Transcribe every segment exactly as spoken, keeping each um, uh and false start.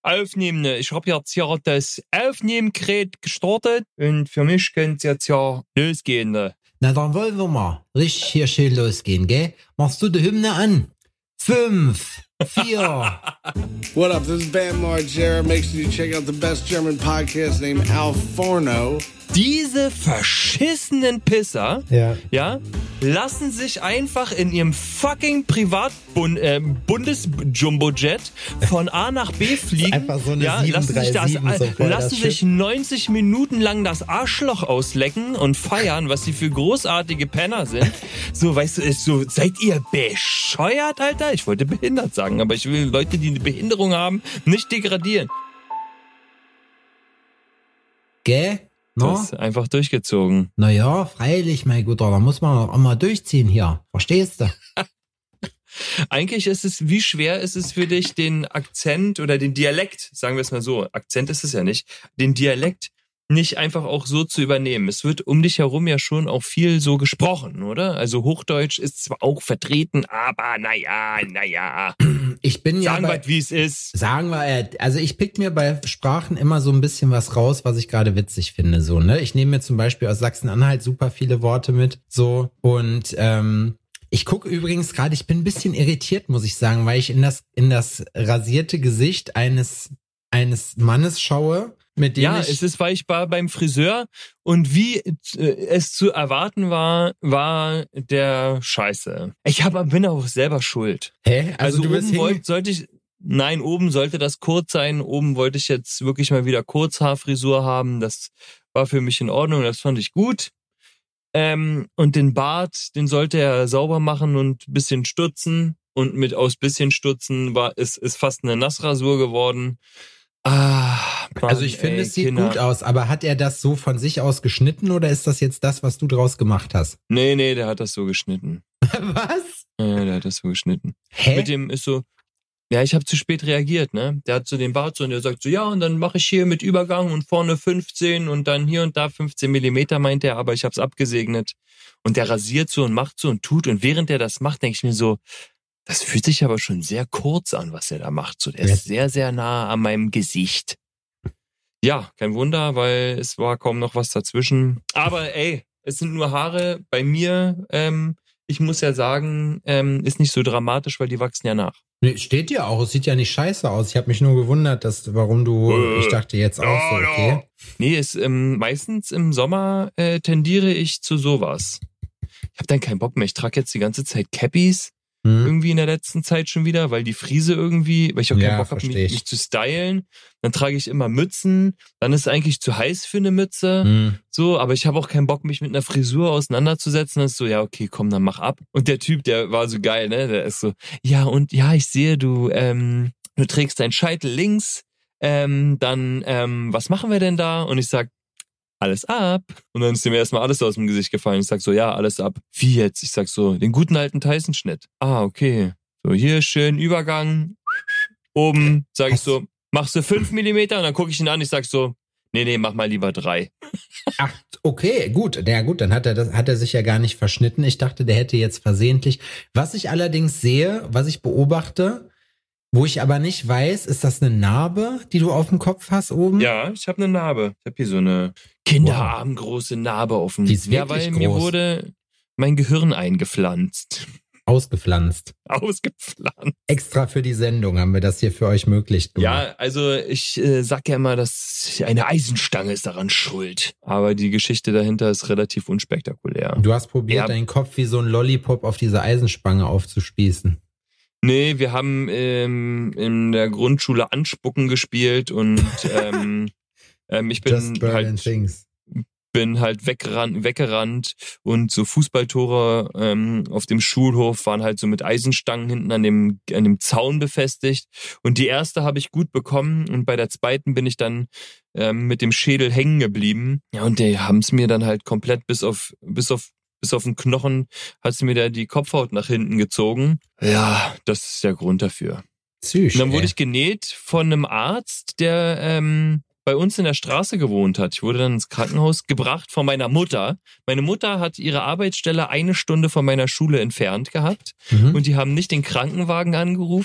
aufnehmen. Ich habe jetzt ja das Aufnehmgerät gestartet und für mich könnte es jetzt ja losgehen. Ne? Na, dann wollen wir mal richtig hier schön losgehen, gell? Machst du die Hymne an? Fünf, vier. What up, this is Bam Margera. Make sure you check out the best German podcast named Al Forno. Diese verschissenen Pisser, Ja. ja, lassen sich einfach in ihrem fucking Privat-Bundes-Jumbo-Jet von A nach B fliegen. Einfach so eine ja, lassen sich, das, sieben drei sieben, so voll lassen das sich Schiff. neunzig Minuten lang das Arschloch auslecken und feiern, was sie für großartige Penner sind. So, weißt du, ist so, seid ihr bescheuert, Alter? Ich wollte behindert sagen, aber ich will Leute, die eine Behinderung haben, nicht degradieren. Gell? No? Das ist einfach durchgezogen. Naja, freilich, mein Guter, da muss man auch mal durchziehen hier. Verstehst du? Eigentlich ist es, wie schwer ist es für dich, den Akzent oder den Dialekt, sagen wir es mal so, Akzent ist es ja nicht, den Dialekt nicht einfach auch so zu übernehmen. Es wird um dich herum ja schon auch viel so gesprochen, oder? Also Hochdeutsch ist zwar auch vertreten, aber naja, naja. Ich bin ja Sagen bei, wir, wie es ist. Sagen wir, äh, also ich pick mir bei Sprachen immer so ein bisschen was raus, was ich gerade witzig finde, so, ne? Ich nehme mir zum Beispiel aus Sachsen-Anhalt super viele Worte mit, so, und, ähm, ich gucke übrigens gerade, ich bin ein bisschen irritiert, muss ich sagen, weil ich in das, in das rasierte Gesicht eines, eines Mannes schaue, mit dem Ja, ich... es ist, weil ich war beim Friseur und wie äh, es zu erwarten war, war der Scheiße. Ich hab, bin auch selber schuld. Hä? Also, Also, du bist oben wollte, sollte ich, nein, oben sollte das kurz sein. Oben wollte ich jetzt wirklich mal wieder Kurzhaarfrisur haben. Das war für mich in Ordnung, das fand ich gut. Ähm, und den Bart, den sollte er sauber machen und bisschen stutzen. Und mit aus bisschen stutzen war, ist, ist fast eine Nassrasur geworden. Ah, Mann, Also ich finde, ey, es sieht Kinder. gut aus, aber hat er das so von sich aus geschnitten oder ist das jetzt das, was du draus gemacht hast? Nee, nee, der hat das so geschnitten. Was? Ja, der hat das so geschnitten. Hä? Mit dem ist so, ja, ich habe zu spät reagiert, ne? Der hat so den Bart so und der sagt so, ja, und dann mache ich hier mit Übergang und vorne fünfzehn und dann hier und da fünfzehn Millimeter, meint er, aber ich hab's abgesegnet. Und der rasiert so und macht so und tut und während der das macht, denke ich mir so, das fühlt sich aber schon sehr kurz an, was er da macht. So, der ist sehr, sehr nah an meinem Gesicht. Ja, kein Wunder, weil es war kaum noch was dazwischen. Aber ey, es sind nur Haare. Bei mir, ähm, ich muss ja sagen, ähm, ist nicht so dramatisch, weil die wachsen ja nach. Nee, steht ja auch, es sieht ja nicht scheiße aus. Ich habe mich nur gewundert, dass warum du, Äh, ich dachte jetzt auch so, okay. Nee, ist, ähm, meistens im Sommer äh, tendiere ich zu sowas. Ich habe dann keinen Bock mehr. Ich trage jetzt die ganze Zeit Cappies. Hm. Irgendwie in der letzten Zeit schon wieder, weil die Friese irgendwie, weil ich auch keinen Ja, Bock habe, mich, versteh ich. mich zu stylen. Dann trage ich immer Mützen. Dann ist es eigentlich zu heiß für eine Mütze. Hm. So, aber ich habe auch keinen Bock, mich mit einer Frisur auseinanderzusetzen. Dann ist so, ja, okay, komm, dann mach ab. Und der Typ, der war so geil, ne? Der ist so, ja, und ja, ich sehe, du, ähm, du trägst deinen Scheitel links. Ähm, dann, ähm, was machen wir denn da? Und ich sag, alles ab. Und dann ist mir erstmal alles aus dem Gesicht gefallen. Ich sag so, ja, alles ab. Wie jetzt? Ich sag so, den guten alten Tyson-Schnitt. Ah, okay. So, hier schön Übergang. Oben sag ich so, machst du fünf Millimeter? Und dann gucke ich ihn an, ich sag so, nee, nee, mach mal lieber drei. Ach, okay, gut. Ja gut, dann hat er das, hat er sich ja gar nicht verschnitten. Ich dachte, der hätte jetzt versehentlich. Was ich allerdings sehe, was ich beobachte, wo ich aber nicht weiß, ist das eine Narbe, die du auf dem Kopf hast oben? Ja, ich habe eine Narbe. Ich habe hier so eine kinderarmgroße Narbe auf dem Die ist Ja, wirklich weil mir groß. wurde mein Gehirn eingepflanzt. Ausgepflanzt. Ausgepflanzt. Extra für die Sendung haben wir das hier für euch möglich gemacht. Ja, also ich äh, sag ja immer, dass eine Eisenstange ist daran schuld. Aber die Geschichte dahinter ist relativ unspektakulär. Du hast probiert, Ja. deinen Kopf wie so ein Lollipop auf diese Eisenspange aufzuspießen. Nee, wir haben ähm, in der Grundschule Anspucken gespielt und ähm, ähm, ich bin Just burning halt things. bin halt weggerannt, weggerannt und so Fußballtore ähm, auf dem Schulhof waren halt so mit Eisenstangen hinten an dem an dem Zaun befestigt und die erste habe ich gut bekommen und bei der zweiten bin ich dann ähm, mit dem Schädel hängen geblieben. Ja, und die haben es mir dann halt komplett bis auf bis auf bis auf den Knochen hat sie mir da die Kopfhaut nach hinten gezogen. Ja, das ist der Grund dafür. Psych, Und dann wurde ey. ich genäht von einem Arzt, der ähm, bei uns in der Straße gewohnt hat. Ich wurde dann ins Krankenhaus gebracht von meiner Mutter. Meine Mutter hat ihre Arbeitsstelle eine Stunde von meiner Schule entfernt gehabt Mhm. und die haben nicht den Krankenwagen angerufen,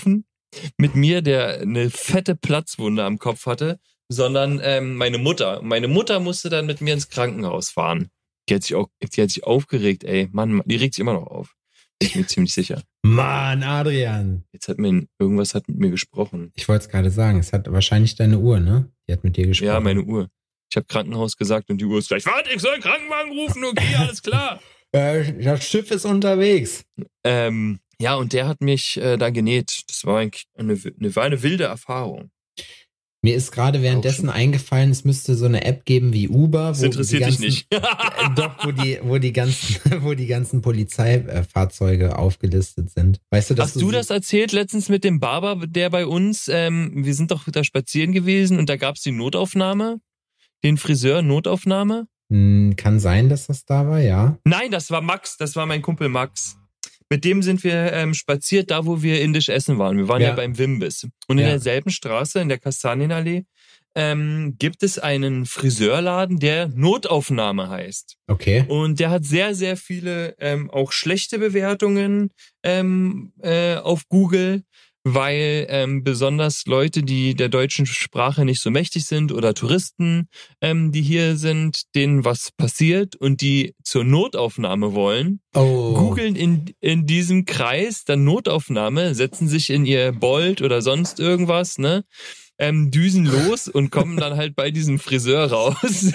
mit mir, der eine fette Platzwunde am Kopf hatte, sondern ähm, meine Mutter. Meine Mutter musste dann mit mir ins Krankenhaus fahren. Die hat sich auch, die hat sich aufgeregt, ey. Mann, die regt sich immer noch auf. Ich bin mir ziemlich sicher. Mann, Adrian. Jetzt hat mir, irgendwas hat mit mir gesprochen. Ich wollte es gerade sagen, es hat wahrscheinlich deine Uhr, ne? Die hat mit dir gesprochen. Ja, meine Uhr. Ich habe Krankenhaus gesagt und die Uhr ist gleich, warte, ich soll einen Krankenwagen rufen, okay, alles klar. äh, das Schiff ist unterwegs. Ähm, ja, und der hat mich äh, da genäht. Das war ein, eine, eine, war eine wilde Erfahrung. Mir ist gerade währenddessen eingefallen, es müsste so eine App geben wie Uber, Das wo interessiert die ganzen, dich nicht. äh, doch, wo die, wo die ganzen, wo die ganzen Polizeifahrzeuge aufgelistet sind. Weißt du, dass Hast du das erzählt letztens mit dem Barber, der bei uns, ähm, wir sind doch da spazieren gewesen und da gab's die Notaufnahme, den Friseur Notaufnahme? Hm, kann sein, dass das da war, ja. Nein, das war Max, das war mein Kumpel Max. Mit dem sind wir ähm, spaziert, da wo wir indisch essen waren. Wir waren ja, ja beim Wimbiss. Und in ja. derselben Straße, in der Kastanienallee, ähm, gibt es einen Friseurladen, der Notaufnahme heißt. Okay. Und der hat sehr, sehr viele ähm, auch schlechte Bewertungen ähm, äh, auf Google, weil ähm, besonders Leute, die der deutschen Sprache nicht so mächtig sind oder Touristen, ähm, die hier sind, denen was passiert und die zur Notaufnahme wollen, oh. googeln in, in diesem Kreis dann Notaufnahme, setzen sich in ihr Bolt oder sonst irgendwas, ne, ähm, düsen los und kommen dann halt bei diesem Friseur raus.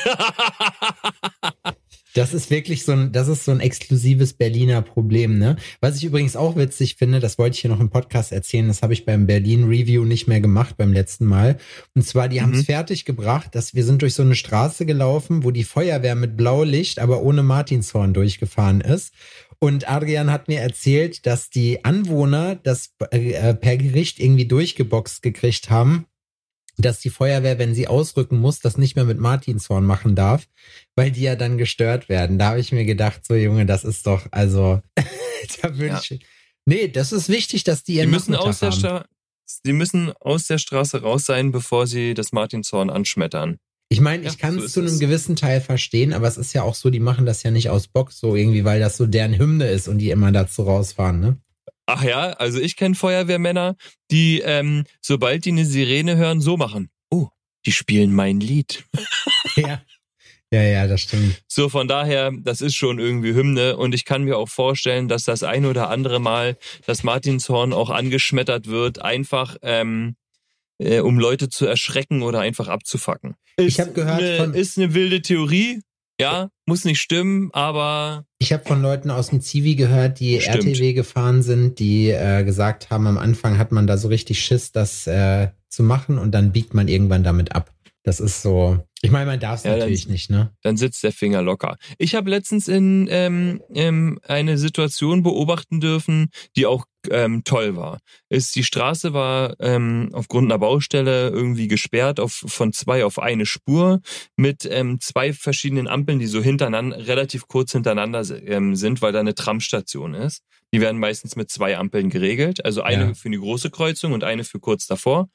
Das ist wirklich so ein, das ist so ein exklusives Berliner Problem, ne? Was ich übrigens auch witzig finde, das wollte ich hier noch im Podcast erzählen, das habe ich beim Berlin Review nicht mehr gemacht beim letzten Mal. Und zwar, die mhm. haben es fertig gebracht, dass wir sind durch so eine Straße gelaufen, wo die Feuerwehr mit Blaulicht, aber ohne Martinshorn durchgefahren ist. Und Adrian hat mir erzählt, dass die Anwohner das äh, per Gericht irgendwie durchgeboxt gekriegt haben, dass die Feuerwehr, wenn sie ausrücken muss, das nicht mehr mit Martinshorn machen darf, weil die ja dann gestört werden. Da habe ich mir gedacht, so Junge, das ist doch, also, da würde ja. ich, nee, das ist wichtig, dass die ihren die müssen aus der haben. Stra- Die müssen aus der Straße raus sein, bevor sie das Martinshorn anschmettern. Ich meine, ja, ich kann so es zu einem es. gewissen Teil verstehen, aber es ist ja auch so, die machen das ja nicht aus Bock so irgendwie, weil das so deren Hymne ist und die immer dazu rausfahren, ne? Ach ja, also ich kenne Feuerwehrmänner, die, ähm, sobald die eine Sirene hören, so machen. Oh, die spielen mein Lied. Ja, ja, ja, das stimmt. So, von daher, das ist schon irgendwie Hymne und ich kann mir auch vorstellen, dass das ein oder andere Mal das Martinshorn auch angeschmettert wird, einfach ähm, äh, um Leute zu erschrecken oder einfach abzufacken. Ich habe gehört eine, von... Ist eine wilde Theorie, ja, muss nicht stimmen, aber... Ich habe von Leuten aus dem Zivi gehört, die Stimmt. R T W gefahren sind, die äh, gesagt haben, am Anfang hat man da so richtig Schiss, das äh, zu machen und dann biegt man irgendwann damit ab. Das ist so, ich meine, man darf es ja, natürlich dann, nicht, ne? Dann sitzt der Finger locker. Ich habe letztens in ähm, ähm, eine Situation beobachten dürfen, die auch ähm, toll war. Ist die Straße war ähm, aufgrund einer Baustelle irgendwie gesperrt auf von zwei auf eine Spur mit ähm, zwei verschiedenen Ampeln, die so hintereinander relativ kurz hintereinander ähm, sind, weil da eine Tramstation ist. Die werden meistens mit zwei Ampeln geregelt, also eine ja. für eine große Kreuzung und eine für kurz davor.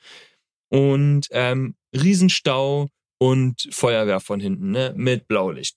Und ähm, Riesenstau und Feuerwehr von hinten, ne, mit Blaulicht.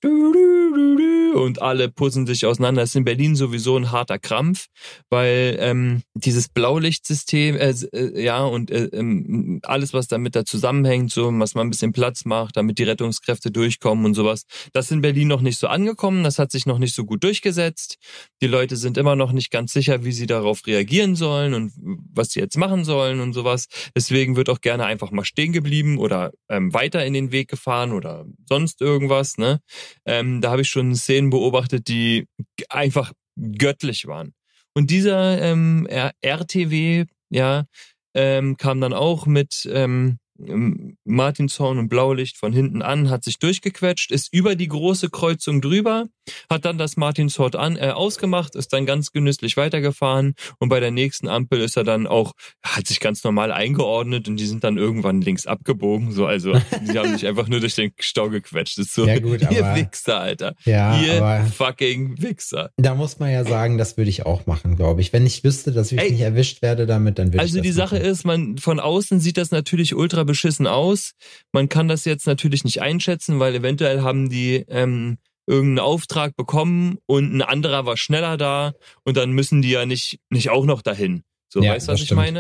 Und alle putzen sich auseinander. Das ist in Berlin sowieso ein harter Krampf, weil ähm, dieses Blaulichtsystem, äh, äh, ja, und äh, äh, alles, was damit da zusammenhängt, so, was man ein bisschen Platz macht, damit die Rettungskräfte durchkommen und sowas, das ist in Berlin noch nicht so angekommen, das hat sich noch nicht so gut durchgesetzt. Die Leute sind immer noch nicht ganz sicher, wie sie darauf reagieren sollen und was sie jetzt machen sollen und sowas. Deswegen wird auch gerne einfach mal stehen geblieben oder ähm, weiter in den Weg gefahren oder sonst irgendwas, ne? Ähm, da habe ich schon Szenen beobachtet, die einfach göttlich waren. Und dieser ähm, R T W, ja, ähm, kam dann auch mit ähm, Martinshorn und Blaulicht von hinten an, hat sich durchgequetscht, ist über die große Kreuzung drüber, hat dann das Martinshorn an, äh, ausgemacht, ist dann ganz genüsslich weitergefahren und bei der nächsten Ampel ist er dann auch, hat sich ganz normal eingeordnet und die sind dann irgendwann links abgebogen, so, also die haben sich einfach nur durch den Stau gequetscht. Das ist so, ja, gut, ihr aber, Wichser, Alter. Ja, ihr aber fucking Wichser. Da muss man ja sagen, das würde ich auch machen, glaube ich. Wenn ich wüsste, dass ich Ey, nicht erwischt werde damit, dann würde also ich das die Sache machen. ist, man von außen sieht das natürlich ultra beschissen aus. Man kann das jetzt natürlich nicht einschätzen, weil eventuell haben die ähm, irgendeinen Auftrag bekommen und ein anderer war schneller da und dann müssen die ja nicht nicht auch noch dahin. So, ja, weißt du, was ich stimmt. meine?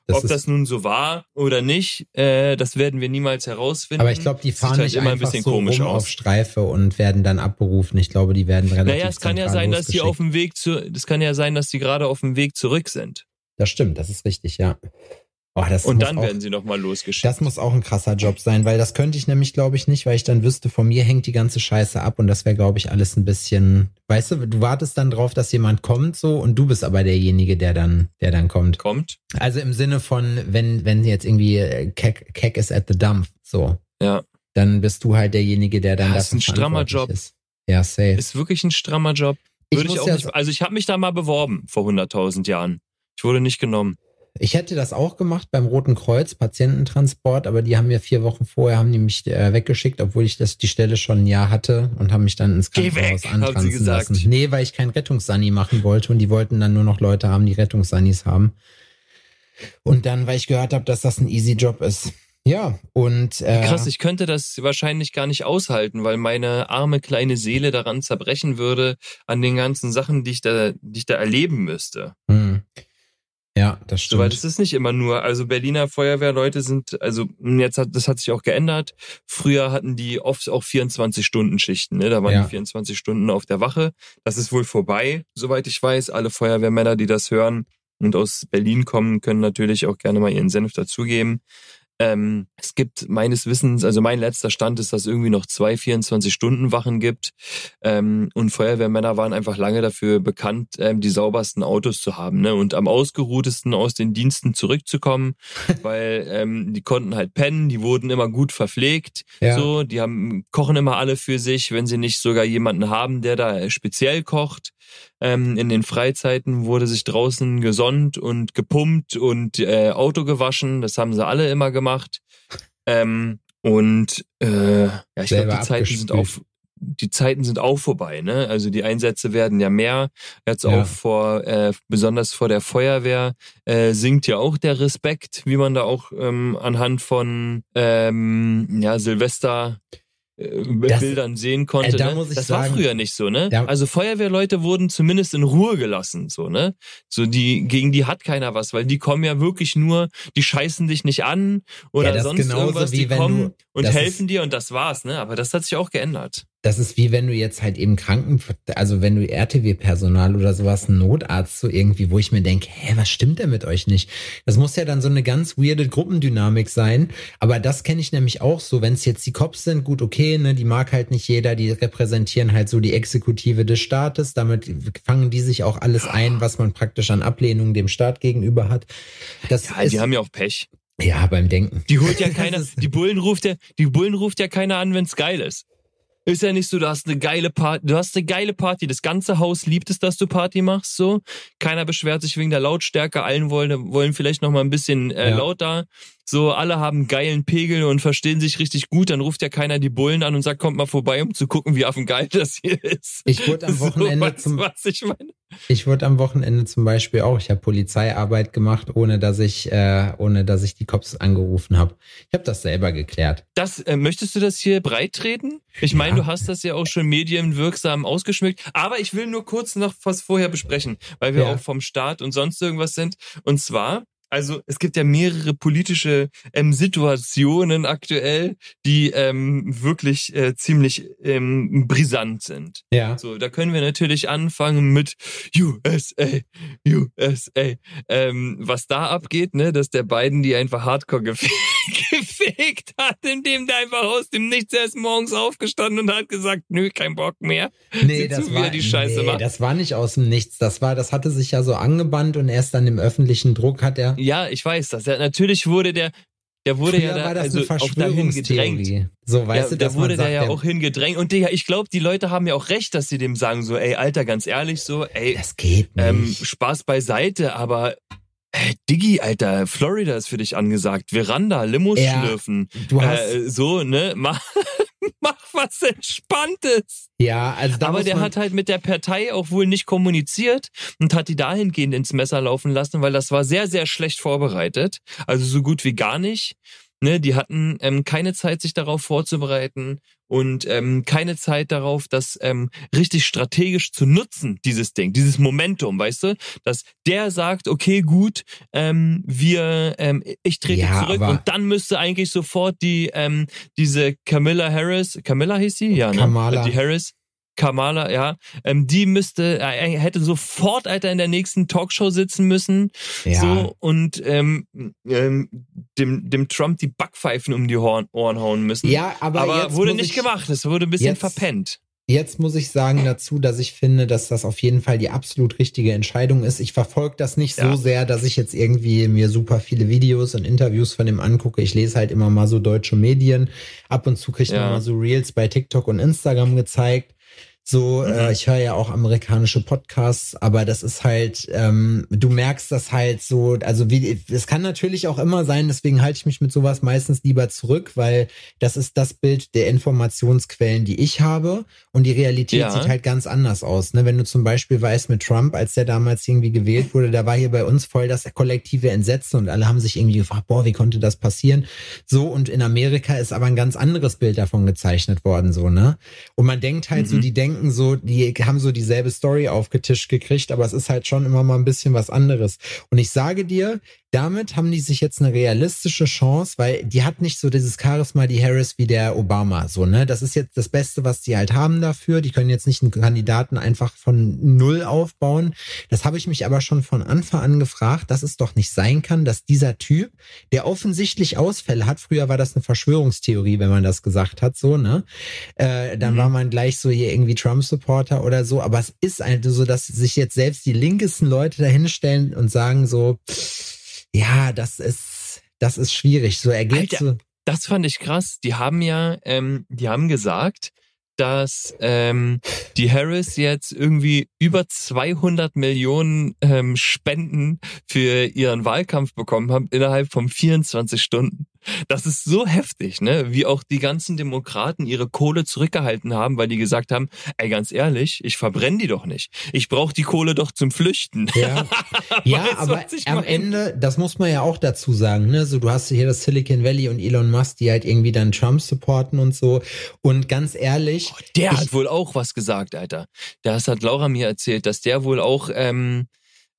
Das Ob ist, das nun so war oder nicht, äh, das werden wir niemals herausfinden. aber ich glaube, die fahren Sieht halt nicht immer ein einfach bisschen so komisch rum aus. auf Streife und werden dann abberufen. Ich glaube, die werden relativ Naja, es kann ja zentral sein, dass die losgeschickt. auf dem Weg zu, das kann ja sein, dass die gerade auf dem Weg zurück sind. Das stimmt, das ist richtig, ja. Oh, das Und muss dann auch, werden sie nochmal losgeschickt. das muss auch ein krasser Job sein, weil das könnte ich nämlich, glaube ich, nicht, weil ich dann wüsste, von mir hängt die ganze Scheiße ab und das wäre, glaube ich, alles ein bisschen, weißt du, du wartest dann drauf, dass jemand kommt so und du bist aber derjenige, der dann, der dann kommt. Kommt. Also im Sinne von, wenn, wenn jetzt irgendwie äh, Keck, Keck is at the dump, so, Ja. dann bist du halt derjenige, der dann Ja, ist dafür ein strammer verantwortlich Job. ist. Ja, safe. Ist wirklich ein strammer Job. Ich Würde ich, muss auch ja nicht, also ich habe mich da mal beworben vor hunderttausend Jahren. Ich wurde nicht genommen. Ich hätte das auch gemacht beim Roten Kreuz, Patiententransport, aber die haben mir vier Wochen vorher haben die mich äh, weggeschickt, obwohl ich das die Stelle schon ein Jahr hatte und haben mich dann ins Geh Krankenhaus weg, haben sie antranzen gesagt. lassen. Nee, weil ich kein Rettungssani machen wollte und die wollten dann nur noch Leute haben, die Rettungssanis haben. Und dann, weil ich gehört habe, dass das ein easy Job ist. Ja, und äh, Krass, ich könnte das wahrscheinlich gar nicht aushalten, weil meine arme kleine Seele daran zerbrechen würde, an den ganzen Sachen, die ich da, die ich da erleben müsste. hm. Ja, das So, weil stimmt. das ist nicht immer nur, also Berliner Feuerwehrleute sind, also jetzt hat, das hat sich auch geändert. Früher hatten die oft auch vierundzwanzig-Stunden-Schichten, ne? Da waren Ja. die vierundzwanzig Stunden auf der Wache. Das ist wohl vorbei, soweit ich weiß. Alle Feuerwehrmänner, die das hören und aus Berlin kommen, können natürlich auch gerne mal ihren Senf dazugeben. Ähm, es gibt meines Wissens, also mein letzter Stand ist, dass es irgendwie noch zwei vierundzwanzig-Stunden-Wachen gibt. Ähm, und Feuerwehrmänner waren einfach lange dafür bekannt, ähm, die saubersten Autos zu haben, ne? Und am ausgeruhtesten aus den Diensten zurückzukommen, weil ähm, die konnten halt pennen, die wurden immer gut verpflegt. Ja. So, die haben kochen immer alle für sich, wenn sie nicht sogar jemanden haben, der da speziell kocht. Ähm, in den Freizeiten wurde sich draußen gesonnt und gepumpt und äh, Auto gewaschen. Das haben sie alle immer gemacht. Ähm, und äh, ja, ich glaube, Selber die Zeiten sind auch abgespült. die Zeiten sind auch vorbei, ne? Also die Einsätze werden ja mehr. Jetzt Ja. auch vor, äh, besonders vor der Feuerwehr äh, sinkt ja auch der Respekt, wie man da auch ähm, anhand von ähm, ja Silvester äh, Das- Bildern sehen konnte. äh, da ne? muss ich das sagen, war früher nicht so, ne? da- Also Feuerwehrleute wurden zumindest in Ruhe gelassen, so, ne? So die gegen die hat keiner was, weil die kommen ja wirklich nur, die scheißen dich nicht an oder Ja, das sonst genauso irgendwas, wie die wenn kommen du- und das helfen ist- dir und das war's, ne? Aber das hat sich auch geändert. Das ist wie wenn du jetzt halt eben Kranken, also wenn du R T W-Personal oder sowas, einen Notarzt so irgendwie, wo ich mir denke, hä, was stimmt denn mit euch nicht? Das muss ja dann so eine ganz weirde Gruppendynamik sein. Aber das kenne ich nämlich auch so, wenn es jetzt die Cops sind, gut, okay, ne, die mag halt nicht jeder, die repräsentieren halt so die Exekutive des Staates. Damit fangen die sich auch alles ein, was man praktisch an Ablehnung dem Staat gegenüber hat. Das Ja, ist, die haben ja auch Pech. ja, beim Denken. Die holt ja Das keiner, ist- die Bullen ruft ja, die Bullen ruft ja keiner an, wenn's geil ist. Ist ja nicht so, du hast eine geile Party, du hast eine geile Party, das ganze Haus liebt es, dass du Party machst, so. Keiner beschwert sich wegen der Lautstärke, allen wollen, wollen vielleicht noch mal ein bisschen äh, Ja. lauter. So, alle haben einen geilen Pegel und verstehen sich richtig gut, dann ruft ja keiner die Bullen an und sagt, kommt mal vorbei, um zu gucken, wie affengeil das hier ist. Ich wurde am Wochenende so, weißt, zum, was ich meine? Ich wurde am Wochenende zum Beispiel auch, ich habe Polizeiarbeit gemacht, ohne dass ich, äh, ohne dass ich die Cops angerufen habe. Ich habe das selber geklärt. Das, äh, möchtest du das hier breit treten? Ich meine, Ja. du hast das ja auch schon medienwirksam ausgeschmückt. Aber ich will nur kurz noch was vorher besprechen, weil wir Ja. auch vom Staat und sonst irgendwas sind. Und zwar, also es gibt ja mehrere politische ähm, Situationen aktuell, die ähm, wirklich äh, ziemlich ähm, brisant sind. Ja. So, da können wir natürlich anfangen mit U S A, U S A. Ähm, was da abgeht, ne, dass der Biden die einfach hardcore gefe- gefegt hat, indem der einfach aus dem Nichts erst morgens aufgestanden und hat gesagt, nö, kein Bock mehr. Nee, Sieh das zu, wie er war, die Scheiße nee, macht. das war nicht aus dem Nichts. Das war, das hatte sich ja so angebahnt und erst dann im öffentlichen Druck hat er. Ja, ich weiß das. Ja, natürlich wurde der, der wurde Früher ja da, war das also eine auch dahin gedrängt. Verschwörungstheorie. So, weißt Ja, du, da dass man wurde der sagt, ja der- auch hingedrängt. Und Digga, ich glaube, die Leute haben ja auch recht, dass sie dem sagen so, ey, Alter, ganz ehrlich so, ey, das geht nicht. ähm, Spaß beiseite, aber äh, Diggi, Alter, Florida ist für dich angesagt. Veranda, Limos Ja, schlürfen. du hast, Äh, so, ne? Mach, mach was Entspanntes. ja, also da Aber muss der man, hat halt mit der Partei auch wohl nicht kommuniziert und hat die dahingehend ins Messer laufen lassen, weil das war sehr, sehr schlecht vorbereitet. Also so gut wie gar nicht. Ne, die hatten ähm, keine Zeit, sich darauf vorzubereiten und ähm, keine Zeit darauf, das ähm, richtig strategisch zu nutzen, dieses Ding, dieses Momentum, weißt du? Dass der sagt, okay, gut, ähm, wir, ähm, ich trete Ja, zurück aber- und dann müsste eigentlich sofort die, ähm, diese Camilla Harris, Camilla hieß sie? Ja, ne? Kamala. Die Harris. Kamala, ja, ähm, die müsste, äh, hätte sofort, Alter, in der nächsten Talkshow sitzen müssen, Ja. so, und ähm, ähm, dem, dem Trump die Backpfeifen um die Ohren, Ohren hauen müssen. Ja, aber, Aber jetzt wurde muss nicht ich, gemacht, es wurde ein bisschen jetzt- verpennt. Jetzt muss ich sagen dazu, dass ich finde, dass das auf jeden Fall die absolut richtige Entscheidung ist. Ich verfolge das nicht Ja. so sehr, dass ich jetzt irgendwie mir super viele Videos und Interviews von ihm angucke. Ich lese halt immer mal so deutsche Medien. Ab und zu kriege ich Ja. noch mal so Reels bei TikTok und Instagram gezeigt. So, Mhm. äh, ich höre ja auch amerikanische Podcasts, aber das ist halt, ähm, du merkst das halt so, also wie, es kann natürlich auch immer sein, deswegen halte ich mich mit sowas meistens lieber zurück, weil das ist das Bild der Informationsquellen, die ich habe, und die Realität Ja. sieht halt ganz anders aus. Ne? Wenn du zum Beispiel weißt mit Trump, als der damals irgendwie gewählt wurde, da war hier bei uns voll das kollektive Entsetzen und alle haben sich irgendwie gefragt, boah, wie konnte das passieren? So, und in Amerika ist aber ein ganz anderes Bild davon gezeichnet worden, so, ne? Und man denkt halt Mhm. so, die denken so, die haben so dieselbe Story aufgetischt gekriegt, aber es ist halt schon immer mal ein bisschen was anderes. Und ich sage dir, damit haben die sich jetzt eine realistische Chance, weil die hat nicht so dieses Charisma, die Harris, wie der Obama, so, ne? Das ist jetzt das Beste, was die halt haben dafür. Die können jetzt nicht einen Kandidaten einfach von null aufbauen. Das habe ich mich aber schon von Anfang an gefragt, dass es doch nicht sein kann, dass dieser Typ, der offensichtlich Ausfälle hat, früher war das eine Verschwörungstheorie, wenn man das gesagt hat, so, ne? Äh, dann Mhm. war man gleich so hier irgendwie Trump-Supporter oder so, aber es ist einfach so, dass sich jetzt selbst die linkesten Leute dahinstellen und sagen so, ja, das ist, das ist schwierig. So, er geht Alter. so. Das fand ich krass. Die haben ja, ähm, die haben gesagt, dass ähm, die Harris jetzt irgendwie über zweihundert Millionen ähm, Spenden für ihren Wahlkampf bekommen haben innerhalb von vierundzwanzig Stunden. Das ist so heftig, ne? Wie auch die ganzen Demokraten ihre Kohle zurückgehalten haben, weil die gesagt haben, ey, ganz ehrlich, ich verbrenne die doch nicht. Ich brauche die Kohle doch zum Flüchten. Ja, ja Weißt du, aber was ich am meine? Ende, das muss man ja auch dazu sagen, ne? So, du hast hier das Silicon Valley und Elon Musk, die halt irgendwie dann Trump supporten und so. Und ganz ehrlich, Oh, der ich- hat wohl auch was gesagt, Alter. Das hat Laura mir erzählt, dass der wohl auch, ähm,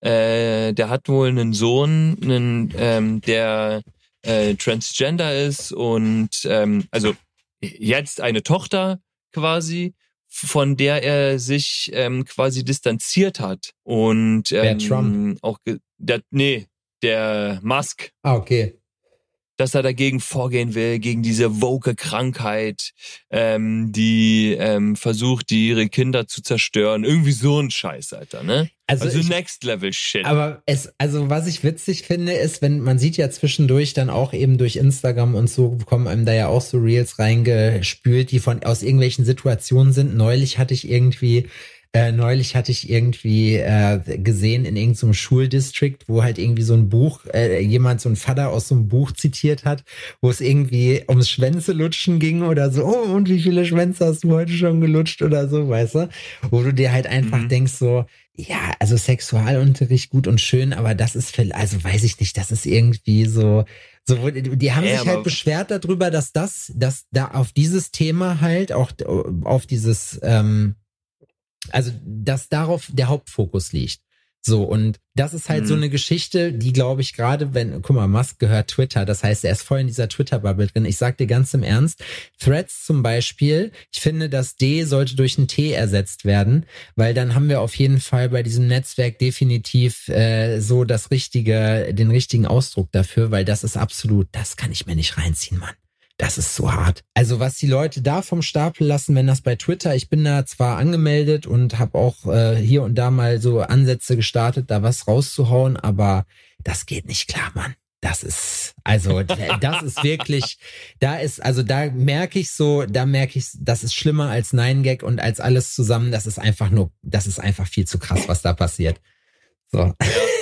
äh, der hat wohl einen Sohn, einen, ähm, der äh, Transgender ist und ähm, also jetzt eine Tochter quasi, von der er sich ähm, quasi distanziert hat. Und ähm, Wer, Trump? auch ge- der, nee, der Musk. ah, okay. Dass er dagegen vorgehen will, gegen diese woke Krankheit, ähm, die ähm, versucht, die ihre Kinder zu zerstören. Irgendwie so ein Scheiß, Alter, ne? Also Also, ich- Next Level Shit. Aber es, also was ich witzig finde, ist, wenn man sieht ja zwischendurch dann auch eben durch Instagram und so kommen einem da ja auch so Reels reingespült, die von aus irgendwelchen Situationen sind. Neulich hatte ich irgendwie Äh, neulich hatte ich irgendwie äh, gesehen in irgendeinem Schuldistrikt, wo halt irgendwie so ein Buch, äh, jemand so ein Vater aus so einem Buch zitiert hat, wo es irgendwie ums Schwänzelutschen ging oder so, oh, und wie viele Schwänze hast du heute schon gelutscht oder so, weißt du? Wo du dir halt einfach Mhm. denkst so, ja, also Sexualunterricht gut und schön, aber das ist, viel- also weiß ich nicht, das ist irgendwie so, so, wo- die haben Ja, sich halt aber- beschwert darüber, dass das, dass da auf dieses Thema halt, auch auf dieses, ähm, also, dass darauf der Hauptfokus liegt. So, und das ist halt Mhm. so eine Geschichte, die, glaube ich, gerade wenn, guck mal, Musk gehört Twitter, das heißt, er ist voll in dieser Twitter-Bubble drin. Ich sag dir ganz im Ernst, Threads zum Beispiel, ich finde, das D sollte durch ein T ersetzt werden, weil dann haben wir auf jeden Fall bei diesem Netzwerk definitiv äh, so das richtige, den richtigen Ausdruck dafür, weil das ist absolut, das kann ich mir nicht reinziehen, Mann. Das ist so hart. Also was die Leute da vom Stapel lassen, wenn das bei Twitter, ich bin da zwar angemeldet und habe auch äh, hier und da mal so Ansätze gestartet, da was rauszuhauen, aber das geht nicht klar, Mann. Das ist, also das ist wirklich, da ist, also da merke ich so, da merke ich, das ist schlimmer als Nine Gag und als alles zusammen, das ist einfach nur, das ist einfach viel zu krass, was da passiert. So.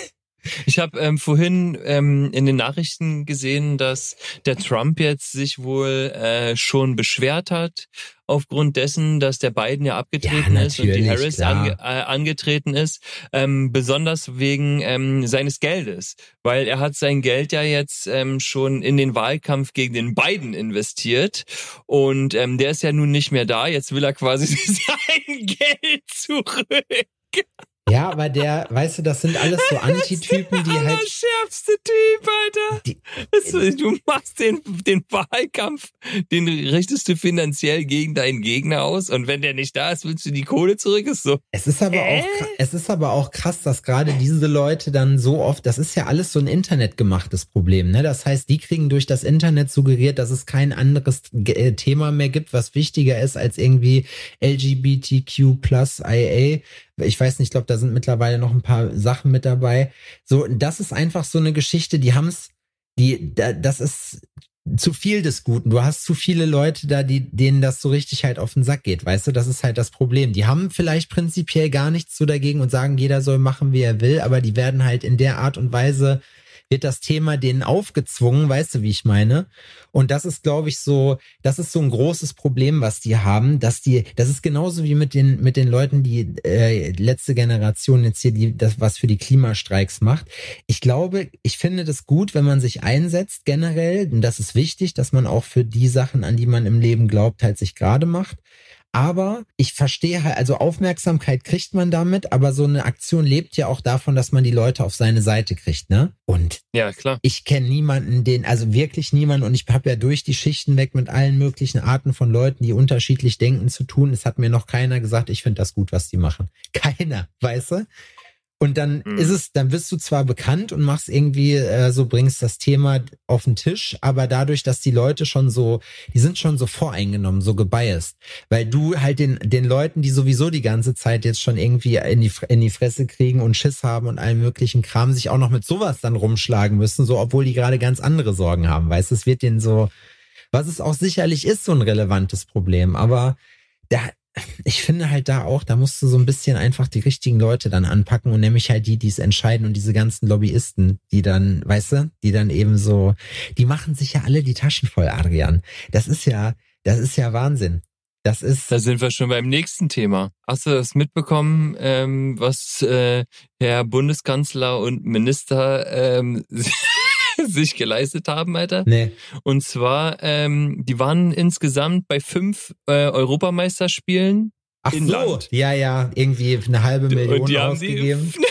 Ich habe ähm, vorhin ähm, in den Nachrichten gesehen, dass der Trump jetzt sich wohl äh, schon beschwert hat aufgrund dessen, dass der Biden ja abgetreten Ja, ist und die natürlich, Harris ange, klar. äh, angetreten ist, ähm, besonders wegen ähm, seines Geldes, weil er hat sein Geld ja jetzt ähm, schon in den Wahlkampf gegen den Biden investiert und ähm, der ist ja nun nicht mehr da, jetzt will er quasi sein Geld zurück. Ja, aber der, weißt du, das sind alles so Antitypen, die der halt... schärfste Typ, Alter. Die, Das- du machst den, den Wahlkampf, den richtest du finanziell gegen deinen Gegner aus und wenn der nicht da ist, willst du die Kohle zurück, ist so. Es ist aber Äh? auch, es ist aber auch krass, dass gerade diese Leute dann so oft, das ist ja alles so ein internetgemachtes Problem, ne? Das heißt, die kriegen durch das Internet suggeriert, dass es kein anderes äh, Thema mehr gibt, was wichtiger ist als irgendwie L G B T Q plus I A. Ich weiß nicht, ich glaube, da sind mittlerweile noch ein paar Sachen mit dabei. So, das ist einfach so eine Geschichte, die haben's, die, da, das ist zu viel des Guten. Du hast zu viele Leute da, die, denen das so richtig halt auf den Sack geht, weißt du? Das ist halt das Problem. Die haben vielleicht prinzipiell gar nichts so dagegen und sagen, jeder soll machen, wie er will, aber die werden halt in der Art und Weise, wird das Thema denen aufgezwungen, weißt du, wie ich meine? Und das ist, glaube ich, so, das ist so ein großes Problem, was die haben, dass die, das ist genauso wie mit den mit den Leuten, die äh, letzte Generation jetzt hier, die das was für die Klimastreiks macht. Ich glaube, ich finde das gut, wenn man sich einsetzt generell, und das ist wichtig, dass man auch für die Sachen, an die man im Leben glaubt, halt sich gerade macht. Aber ich verstehe halt, also Aufmerksamkeit kriegt man damit, aber so eine Aktion lebt ja auch davon, dass man die Leute auf seine Seite kriegt, ne? Und Ja, klar. ich kenne niemanden, den, also wirklich niemanden, und ich habe ja durch die Schichten weg mit allen möglichen Arten von Leuten, die unterschiedlich denken, zu tun. Es hat mir noch keiner gesagt, ich finde das gut, was die machen. Keiner, weißt du? Und dann Mhm. ist es, dann bist du zwar bekannt und machst irgendwie, äh, so bringst das Thema auf den Tisch, aber dadurch, dass die Leute schon so, die sind schon so voreingenommen, so gebiased, weil du halt den den Leuten, die sowieso die ganze Zeit jetzt schon irgendwie in die in die Fresse kriegen und Schiss haben und allen möglichen Kram, sich auch noch mit sowas dann rumschlagen müssen, so obwohl die gerade ganz andere Sorgen haben, weißt du, es wird denen so, was es auch sicherlich ist, so ein relevantes Problem, aber da ich finde halt da auch, da musst du so ein bisschen einfach die richtigen Leute dann anpacken und nämlich halt die, die es entscheiden und diese ganzen Lobbyisten, die dann, weißt du, die dann eben so, die machen sich ja alle die Taschen voll, Adrian. Das ist ja, das ist ja Wahnsinn. Das ist, Da sind wir schon beim nächsten Thema. Hast du das mitbekommen, ähm, was äh, Herr Bundeskanzler und Minister ähm, sich geleistet haben, Alter? nee, Und zwar, ähm, die waren insgesamt bei fünf äh, Europameisterspielen ach in so, Land. ja, ja, irgendwie eine halbe Million Und die haben ausgegeben. die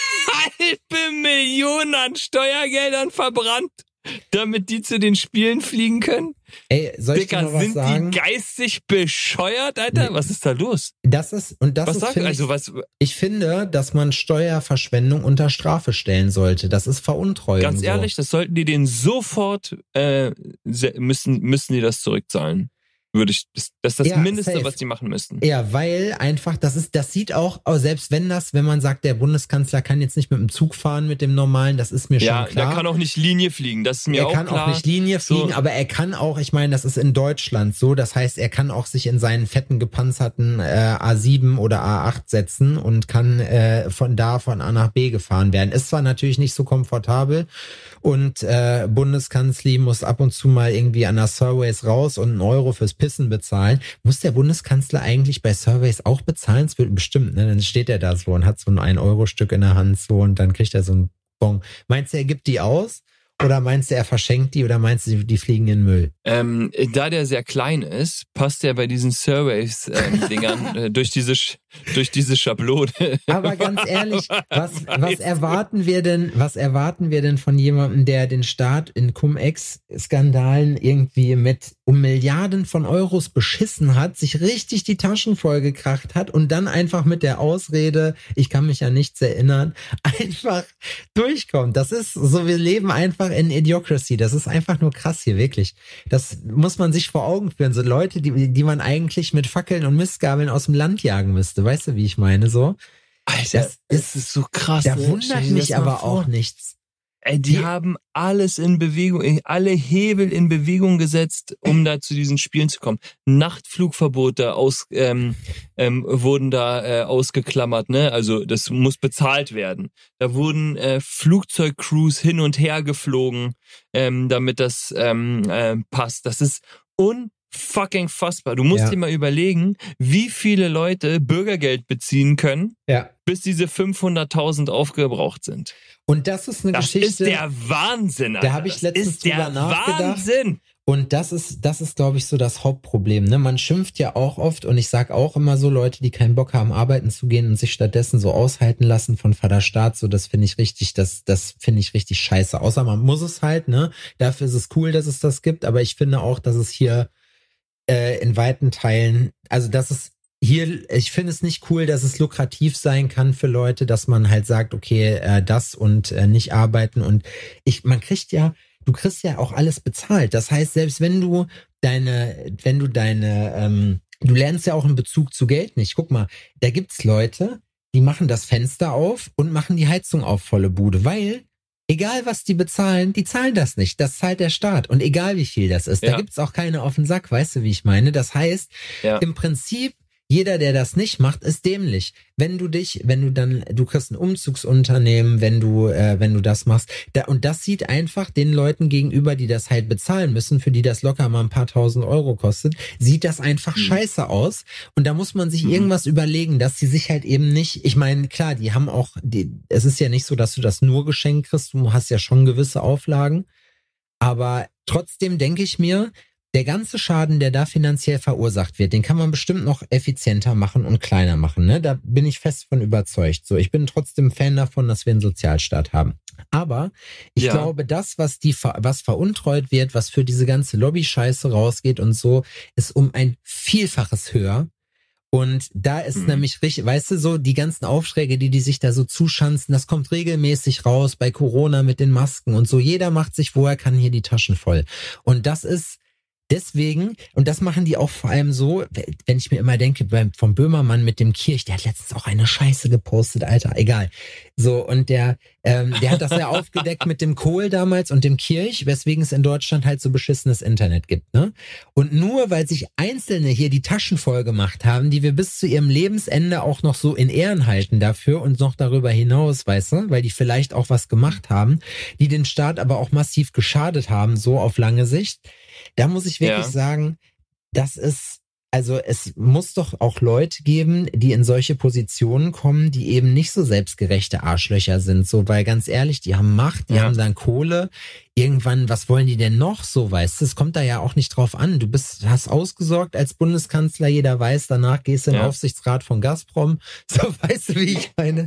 halbe Million an Steuergeldern verbrannt, damit die zu den Spielen fliegen können. Ey, soll ich dir Dicker, noch was sind sagen? die geistig bescheuert, Alter? Nee. Was ist da los? Das ist, und das Was ist, sag finde also ich, was? ich finde, dass man Steuerverschwendung unter Strafe stellen sollte. Das ist Veruntreuung. Ganz so. ehrlich, das sollten die denen sofort äh, se- müssen müssen die das zurückzahlen. Würde ich, das, das ist das Ja, Mindeste, safe. was die machen müssten. Ja, weil einfach, das ist, das sieht auch, auch, selbst wenn das, wenn man sagt, der Bundeskanzler kann jetzt nicht mit dem Zug fahren, mit dem normalen, das ist mir Ja, schon klar. der kann auch nicht Linie fliegen, das ist mir er auch kann klar. auch nicht Linie So. fliegen, aber er kann auch, ich meine, das ist in Deutschland so, das heißt, er kann auch sich in seinen fetten gepanzerten äh, A sieben oder A acht setzen und kann äh, von da von A nach B gefahren werden. Ist zwar natürlich nicht so komfortabel und äh, Bundeskanzli muss ab und zu mal irgendwie an der Surveys raus und einen Euro fürs Pissen bezahlen. Muss der Bundeskanzler eigentlich bei Surveys auch bezahlen? Es wird bestimmt, ne? Dann steht er da so und hat so ein ein-Euro-Stück in der Hand so und dann kriegt er so einen Bon. Meinst du, er gibt die aus? Oder meinst du, er verschenkt die? Oder meinst du, die fliegen in den Müll? Ähm, da der sehr klein ist, passt er bei diesen Surveys-Dingern äh, durch diese Sch- durch diese Schablone. Aber ganz ehrlich, was, was erwarten wir denn, was erwarten wir denn von jemandem, der den Staat in Cum-Ex-Skandalen irgendwie mit um Milliarden von Euros beschissen hat, sich richtig die Taschen vollgekracht hat und dann einfach mit der Ausrede, ich kann mich an nichts erinnern, einfach durchkommt. Das ist so, wir leben einfach in Idiocracy. Das ist einfach nur krass hier, wirklich. Das muss man sich vor Augen führen. So Leute, die, die man eigentlich mit Fackeln und Mistgabeln aus dem Land jagen müsste. Weißt du, wie ich meine, so? Alter, Das das ist so krass. Da ne? Stell wundert dir mich das mal aber vor. auch nichts. Ey, die, die haben alles in Bewegung, alle Hebel in Bewegung gesetzt, um da zu diesen Spielen zu kommen. Nachtflugverbote aus, ähm, ähm, wurden da äh, ausgeklammert, ne? Also das muss bezahlt werden. Da wurden äh, Flugzeugcrews hin und her geflogen, ähm, damit das ähm, äh, passt. Das ist unfucking fassbar. Du musst Ja. dir mal überlegen, wie viele Leute Bürgergeld beziehen können, Ja. bis diese fünfhunderttausend aufgebraucht sind. Und das ist eine Das Geschichte. ist der Wahnsinn, Alter. Da habe ich letztens das ist der drüber nachgedacht. Wahnsinn. Und das ist, das ist, glaube ich, so das Hauptproblem. Ne? Man schimpft ja auch oft, und ich sag auch immer so, Leute, die keinen Bock haben, arbeiten zu gehen und sich stattdessen so aushalten lassen von Vater Staat, so, das finde ich richtig, das, das finde ich richtig scheiße. Außer man muss es halt, ne? Dafür ist es cool, dass es das gibt, aber ich finde auch, dass es hier äh, in weiten Teilen, also dass es hier, ich finde es nicht cool, dass es lukrativ sein kann für Leute, dass man halt sagt, okay, äh, das und äh, nicht arbeiten, und ich, man kriegt ja, du kriegst ja auch alles bezahlt. Das heißt, selbst wenn du deine, wenn du deine, ähm, du lernst ja auch einen Bezug zu Geld nicht. Guck mal, da gibt's Leute, die machen das Fenster auf und machen die Heizung auf volle Bude, weil egal was die bezahlen, die zahlen das nicht. Das zahlt der Staat. Und egal wie viel das ist, Ja. da gibt's auch keine auf den Sack, weißt du, wie ich meine? Das heißt, Ja. im Prinzip, jeder, der das nicht macht, ist dämlich. Wenn du dich, wenn du dann, du kriegst ein Umzugsunternehmen, wenn du, äh, wenn du das machst, da, und das sieht einfach den Leuten gegenüber, die das halt bezahlen müssen, für die das locker mal ein paar tausend Euro kostet, sieht das einfach mhm. scheiße aus. Und da muss man sich mhm. irgendwas überlegen, dass sie sich halt eben nicht, ich meine, klar, die haben auch, die, es ist ja nicht so, dass du das nur geschenkt kriegst, du hast ja schon gewisse Auflagen, aber trotzdem denke ich mir, der ganze Schaden, der da finanziell verursacht wird, den kann man bestimmt noch effizienter machen und kleiner machen. Ne? Da bin ich fest von überzeugt. So, ich bin trotzdem Fan davon, dass wir einen Sozialstaat haben. Aber ich ja. glaube, das, was die, was veruntreut wird, was für diese ganze Lobby-Scheiße rausgeht und so, ist um ein Vielfaches höher. Und da ist mhm. nämlich richtig, weißt du, so die ganzen Aufschläge, die die sich da so zuschanzen, das kommt regelmäßig raus bei Corona mit den Masken und so. Jeder macht sich, wo er kann, hier die Taschen voll. Und das ist deswegen, und das machen die auch vor allem so, wenn ich mir immer denke, beim, vom Böhmermann mit dem Kirch, der hat letztens auch eine Scheiße gepostet, Alter, egal. So, und der, ähm, der hat das ja aufgedeckt mit dem Kohl damals und dem Kirch, weswegen es in Deutschland halt so beschissenes Internet gibt, ne? Und nur weil sich Einzelne hier die Taschen voll gemacht haben, die wir bis zu ihrem Lebensende auch noch so in Ehren halten dafür und noch darüber hinaus, weißt du, weil die vielleicht auch was gemacht haben, die den Staat aber auch massiv geschadet haben, so auf lange Sicht. Da muss ich wirklich ja. sagen, das ist, also es muss doch auch Leute geben, die in solche Positionen kommen, die eben nicht so selbstgerechte Arschlöcher sind, so, weil ganz ehrlich, die haben Macht, die ja. haben dann Kohle, irgendwann, was wollen die denn noch so, weißt du, es kommt da ja auch nicht drauf an, du bist, hast ausgesorgt als Bundeskanzler, jeder weiß, danach gehst du in den ja. Aufsichtsrat von Gazprom, so, weißt du, wie ich meine?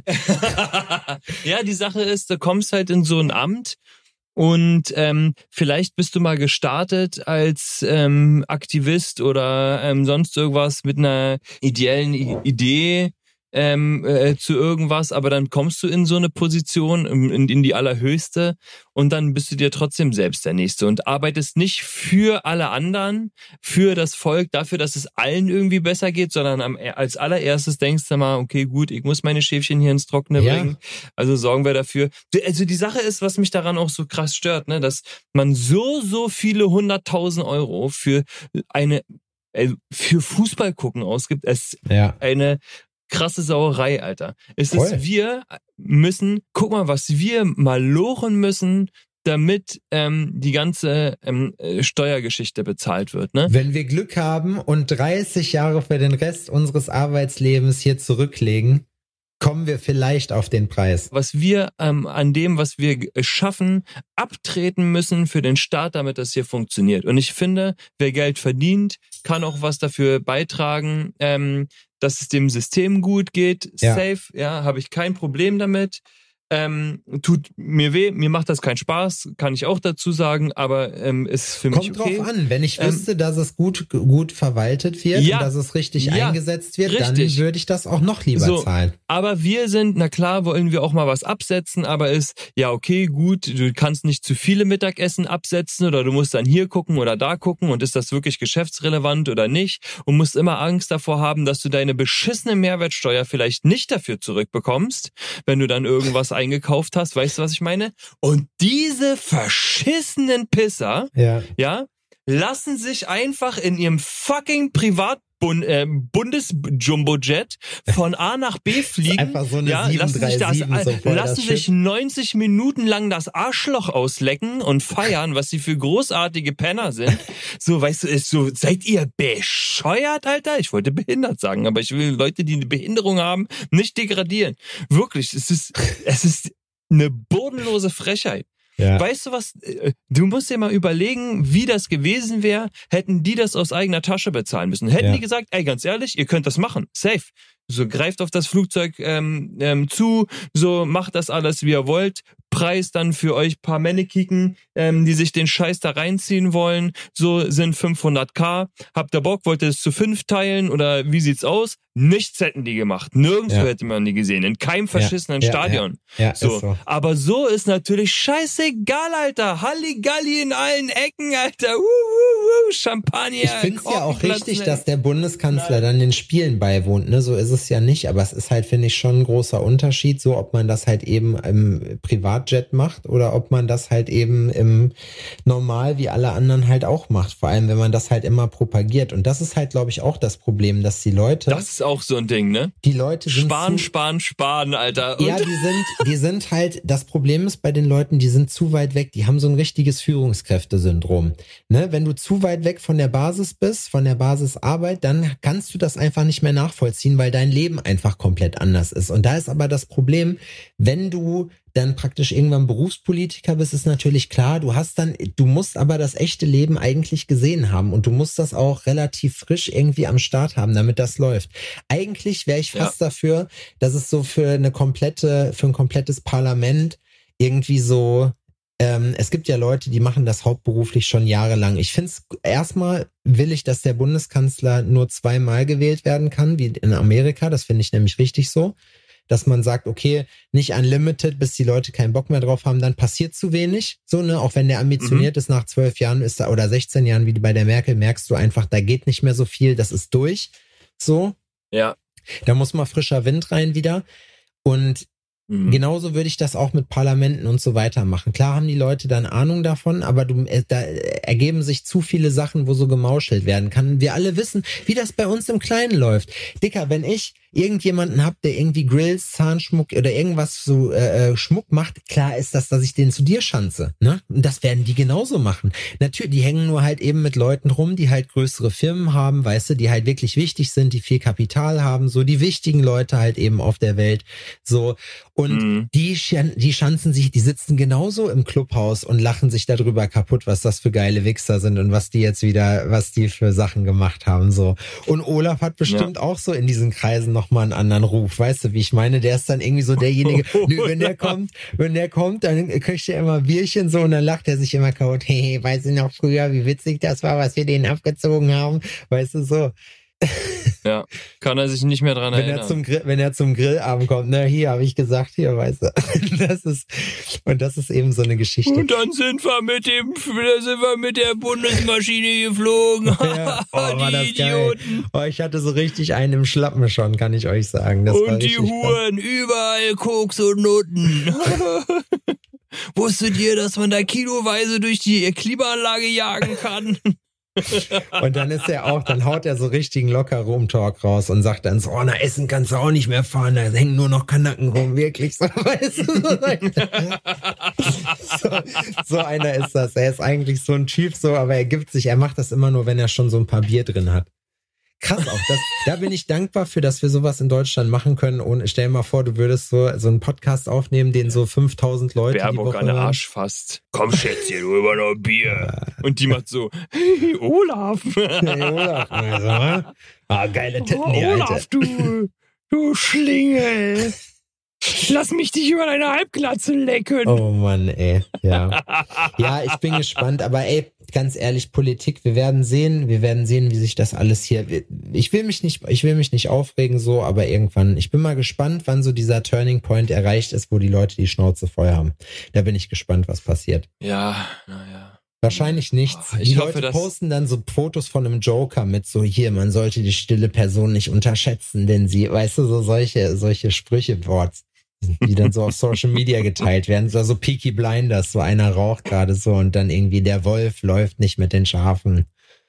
Ja, die Sache ist, du kommst halt in so ein Amt, und ähm, vielleicht bist du mal gestartet als ähm, Aktivist oder ähm, sonst irgendwas mit einer ideellen I- Idee ähm, äh, zu irgendwas, aber dann kommst du in so eine Position, in, in die allerhöchste, und dann bist du dir trotzdem selbst der Nächste und arbeitest nicht für alle anderen, für das Volk, dafür, dass es allen irgendwie besser geht, sondern am, als allererstes denkst du mal, okay, gut, ich muss meine Schäfchen hier ins Trockene ja. bringen, also sorgen wir dafür. Also die Sache ist, was mich daran auch so krass stört, ne, dass man so, so viele hunderttausend Euro für eine, äh, für Fußball gucken ausgibt, es ja. eine krasse Sauerei, Alter. Es ist, Voll. wir müssen, guck mal, was wir mal lochen müssen, damit ähm, die ganze ähm, Steuergeschichte bezahlt wird, ne? Wenn wir Glück haben und dreißig Jahre für den Rest unseres Arbeitslebens hier zurücklegen, kommen wir vielleicht auf den Preis. Was wir ähm, an dem, was wir schaffen, abtreten müssen für den Staat, damit das hier funktioniert. Und ich finde, wer Geld verdient, kann auch was dafür beitragen, ähm, dass es dem System gut geht. Ja. Safe, ja, habe ich kein Problem damit. Ähm, tut mir weh, mir macht das keinen Spaß, kann ich auch dazu sagen, aber ähm, ist für mich Kommt okay. drauf an, wenn ich Ähm, wüsste, dass es gut gut verwaltet wird ja, und dass es richtig ja, eingesetzt wird, richtig. dann würde ich das auch noch lieber so, zahlen. Aber wir sind, na klar, wollen wir auch mal was absetzen, aber ist, ja okay, gut, du kannst nicht zu viele Mittagessen absetzen oder du musst dann hier gucken oder da gucken und ist das wirklich geschäftsrelevant oder nicht und musst immer Angst davor haben, dass du deine beschissene Mehrwertsteuer vielleicht nicht dafür zurückbekommst, wenn du dann irgendwas eingekauft hast, weißt du, was ich meine? Und diese verschissenen Pisser, ja, ja, lassen sich einfach in ihrem fucking Privat Bund, äh, Bundes-Jumbo-Jet von A nach B fliegen. Einfach so eine ja, lassen sich, das, sieben drei sieben, so lassen sich Schiff. neunzig Minuten lang das Arschloch auslecken und feiern, was sie für großartige Penner sind. So, weißt du, ist so, seid ihr bescheuert, Alter? Ich wollte behindert sagen, aber ich will Leute, die eine Behinderung haben, nicht degradieren. Wirklich, es ist, es ist eine bodenlose Frechheit. Ja. Weißt du was, du musst dir mal überlegen, wie das gewesen wäre, hätten die das aus eigener Tasche bezahlen müssen. Hätten ja. die gesagt, ey, ganz ehrlich, ihr könnt das machen, safe. So, greift auf das Flugzeug ähm, ähm, zu, so, macht das alles, wie ihr wollt. Preis dann für euch paar Mannekiken, ähm, die sich den Scheiß da reinziehen wollen, so sind fünfhunderttausend. Habt ihr Bock, wollt ihr es zu fünf teilen oder wie sieht's aus? Nichts hätten die gemacht. Nirgendwo ja. hätte man die gesehen. In keinem verschissenen ja, ja, Stadion. Ja, ja, so. so. Aber so ist natürlich scheißegal, Alter. Halligalli in allen Ecken, Alter. Uh, uh, uh. Champagner. Ich finde es ja auch richtig, dass der Bundeskanzler dann den Spielen beiwohnt. Ne? So ist es ja nicht. Aber es ist halt, finde ich, schon ein großer Unterschied, so ob man das halt eben im Privatjet macht oder ob man das halt eben im Normal wie alle anderen halt auch macht. Vor allem, wenn man das halt immer propagiert. Und das ist halt, glaube ich, auch das Problem, dass die Leute... Das ist auch so ein Ding, ne? Die Leute sind Sparen, zu, sparen, sparen, Alter. Und ja, die sind, die sind halt, das Problem ist bei den Leuten, die sind zu weit weg, die haben so ein richtiges Führungskräftesyndrom. Ne? Wenn du zu weit weg von der Basis bist, von der Basisarbeit, dann kannst du das einfach nicht mehr nachvollziehen, weil dein Leben einfach komplett anders ist. Und da ist aber das Problem, wenn du dann praktisch irgendwann Berufspolitiker bist, ist natürlich klar, du hast dann, du musst aber das echte Leben eigentlich gesehen haben und du musst das auch relativ frisch irgendwie am Start haben, damit das läuft. Eigentlich wäre ich fast ja. dafür, dass es so für eine komplette, für ein komplettes Parlament irgendwie so, ähm, es gibt ja Leute, die machen das hauptberuflich schon jahrelang. Ich finde es, erstmal will ich, dass der Bundeskanzler nur zweimal gewählt werden kann, wie in Amerika, das finde ich nämlich richtig so. Dass man sagt, okay, nicht unlimited, bis die Leute keinen Bock mehr drauf haben, dann passiert zu wenig. So, ne, auch wenn der ambitioniert mhm. ist, nach zwölf Jahren ist da, oder sechzehn Jahren, wie bei der Merkel, merkst du einfach, da geht nicht mehr so viel, das ist durch. So. Ja. Da muss mal frischer Wind rein wieder. Und mhm. genauso würde ich das auch mit Parlamenten und so weiter machen. Klar haben die Leute dann Ahnung davon, aber du, äh, da ergeben sich zu viele Sachen, wo so gemauschelt werden kann. Wir alle wissen, wie das bei uns im Kleinen läuft. Dicker, wenn ich irgendjemanden hab, der irgendwie Grills, Zahnschmuck oder irgendwas so äh, Schmuck macht, klar ist das, dass ich den zu dir schanze, ne? Und das werden die genauso machen. Natürlich, die hängen nur halt eben mit Leuten rum, die halt größere Firmen haben, weißt du, die halt wirklich wichtig sind, die viel Kapital haben, so die wichtigen Leute halt eben auf der Welt, so. Und mhm. die, die schanzen sich, die sitzen genauso im Clubhaus und lachen sich darüber kaputt, was das für geile Wichser sind und was die jetzt wieder, was die für Sachen gemacht haben, so. Und Olaf hat bestimmt ja. auch so in diesen Kreisen noch mal einen anderen Ruf, weißt du, wie ich meine? Der ist dann irgendwie so derjenige, wenn der kommt, wenn der kommt, dann kriegt er immer Bierchen so und dann lacht er sich immer kaputt. Hey, weißt du noch früher, wie witzig das war, was wir denen abgezogen haben? Weißt du, so. Ja, kann er sich nicht mehr dran wenn erinnern. Er zum Grill, wenn er zum Grillabend kommt, na, hier habe ich gesagt, hier, weißt du. Das ist, und das ist eben so eine Geschichte. Und dann sind wir mit dem, da sind wir mit der Bundesmaschine geflogen. Ja, oh, war das Idioten. Geil. Oh, ich hatte so richtig einen im Schlappen schon, kann ich euch sagen. Das und war die Huren, krass. Überall Koks und Nutten. Wusstet ihr, dass man da kiloweise durch die Klimaanlage jagen kann? Und dann ist er auch, dann haut er so richtigen locker Rum-Talk raus und sagt dann so, oh, na, Essen kannst du auch nicht mehr fahren, da hängen nur noch Kanaken rum, wirklich. So, weißt du, so, so einer ist das. Er ist eigentlich so ein Typ, so, aber er gibt sich, er macht das immer nur, wenn er schon so ein paar Bier drin hat. Krass auch, das, da bin ich dankbar für, dass wir sowas in Deutschland machen können. Und stell dir mal vor, du würdest so, so einen Podcast aufnehmen, den so fünftausend Leute Baerbock die Woche an der Arsch fasst. Komm, Schätzchen, du über noch Bier. Und die macht so, hey, Olaf. Hey, Olaf. Also, ah, geile Titten, oh, die Olaf, Alte. du, du Schlingel. Lass mich dich über deine Halbglatze lecken. Oh Mann, ey. Ja. Ja, ich bin gespannt, aber ey, ganz ehrlich, Politik, wir werden sehen, wir werden sehen, wie sich das alles hier, ich will mich nicht, ich will mich nicht aufregen so, aber irgendwann, ich bin mal gespannt, wann so dieser Turning Point erreicht ist, wo die Leute die Schnauze voll haben. Da bin ich gespannt, was passiert. Ja, naja. Wahrscheinlich nichts. Ich die hoffe, Leute posten dann so Fotos von einem Joker mit so, hier, man sollte die stille Person nicht unterschätzen, denn sie, weißt du, so solche, solche Sprüche, Worts. die dann so auf Social Media geteilt werden. So, so Peaky Blinders, so einer raucht gerade so und dann irgendwie der Wolf läuft nicht mit den Schafen.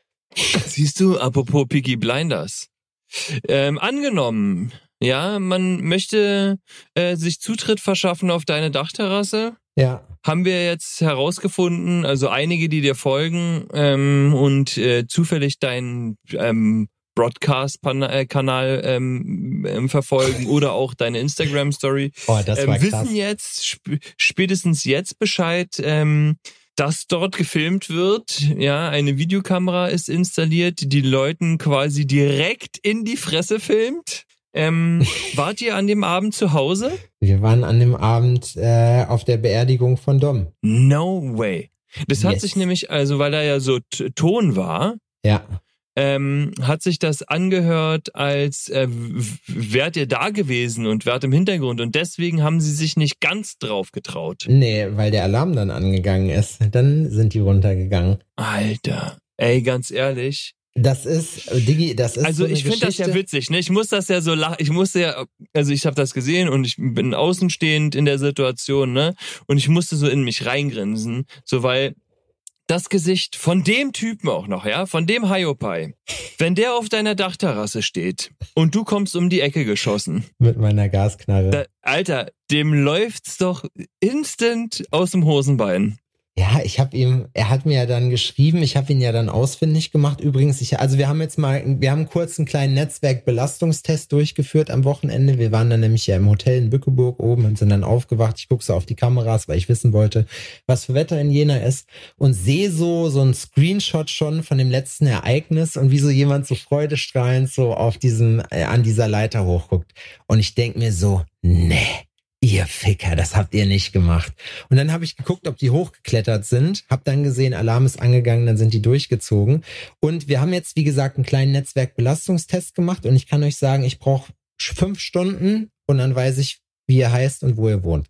Siehst du, apropos Peaky Blinders. Ähm, angenommen, ja, man möchte äh, sich Zutritt verschaffen auf deine Dachterrasse. Ja. Haben wir jetzt herausgefunden, also einige, die dir folgen ähm, und äh, zufällig deinen ähm, Broadcast-Kanal ähm, ähm, verfolgen oder auch deine Instagram-Story, oh, das war ähm, krass. wissen jetzt, sp- spätestens jetzt Bescheid, ähm, dass dort gefilmt wird. Ja, eine Videokamera ist installiert, die die Leuten quasi direkt in die Fresse filmt. Ähm, wart ihr an dem Abend zu Hause? Wir waren an dem Abend äh, auf der Beerdigung von Dom. No way. Das hat Yes. sich nämlich, also weil da ja so t- Ton war, Ja. ähm, hat sich das angehört, als äh, w- wärt ihr da gewesen und wärt im Hintergrund und deswegen haben sie sich nicht ganz drauf getraut. Nee, weil der Alarm dann angegangen ist. Dann sind die runtergegangen. Alter, ey, ganz ehrlich. Das ist, äh, Digi, das ist Also so eine ich finde das ja Geschichte. witzig, ne? Ich muss das ja so lachen, ich musste ja, also ich habe das gesehen und ich bin außenstehend in der Situation, ne? Und ich musste so in mich reingrinsen, so weil das Gesicht von dem Typen auch noch, ja, von dem Hiopai, wenn der auf deiner Dachterrasse steht und du kommst um die Ecke geschossen, Mit meiner Gasknarre. da, Alter, dem läuft's doch instant aus dem Hosenbein. Ja, ich habe ihm, er hat mir ja dann geschrieben, ich habe ihn ja dann ausfindig gemacht. Übrigens, ich, also wir haben jetzt mal, wir haben kurz einen kleinen Netzwerkbelastungstest durchgeführt am Wochenende. Wir waren dann nämlich ja im Hotel in Bückeburg oben und sind dann aufgewacht. Ich gucke so auf die Kameras, weil ich wissen wollte, was für Wetter in Jena ist und sehe so so ein Screenshot schon von dem letzten Ereignis und wie so jemand so freudestrahlend so auf diesem, äh, an dieser Leiter hochguckt. Und ich denk mir so, nee. Ihr Ficker, das habt ihr nicht gemacht. Und dann habe ich geguckt, ob die hochgeklettert sind, hab dann gesehen, Alarm ist angegangen, dann sind die durchgezogen. Und wir haben jetzt, wie gesagt, einen kleinen Netzwerkbelastungstest gemacht und ich kann euch sagen, ich brauche fünf Stunden und dann weiß ich, wie ihr heißt und wo ihr wohnt.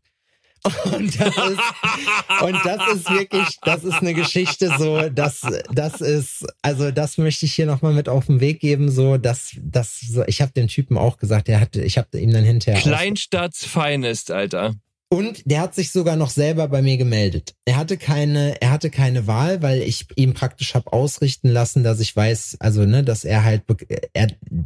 Und das ist, und das ist wirklich, das ist eine Geschichte so, das, das ist, also das möchte ich hier nochmal mit auf den Weg geben, so, dass, das, so, ich habe dem Typen auch gesagt, der hatte, ich habe ihm dann hinterher Kleinstadts Finest, Alter. und der hat sich sogar noch selber bei mir gemeldet. Er hatte keine, er hatte keine Wahl, weil ich ihm praktisch habe ausrichten lassen, dass ich weiß, also ne, dass er halt be- er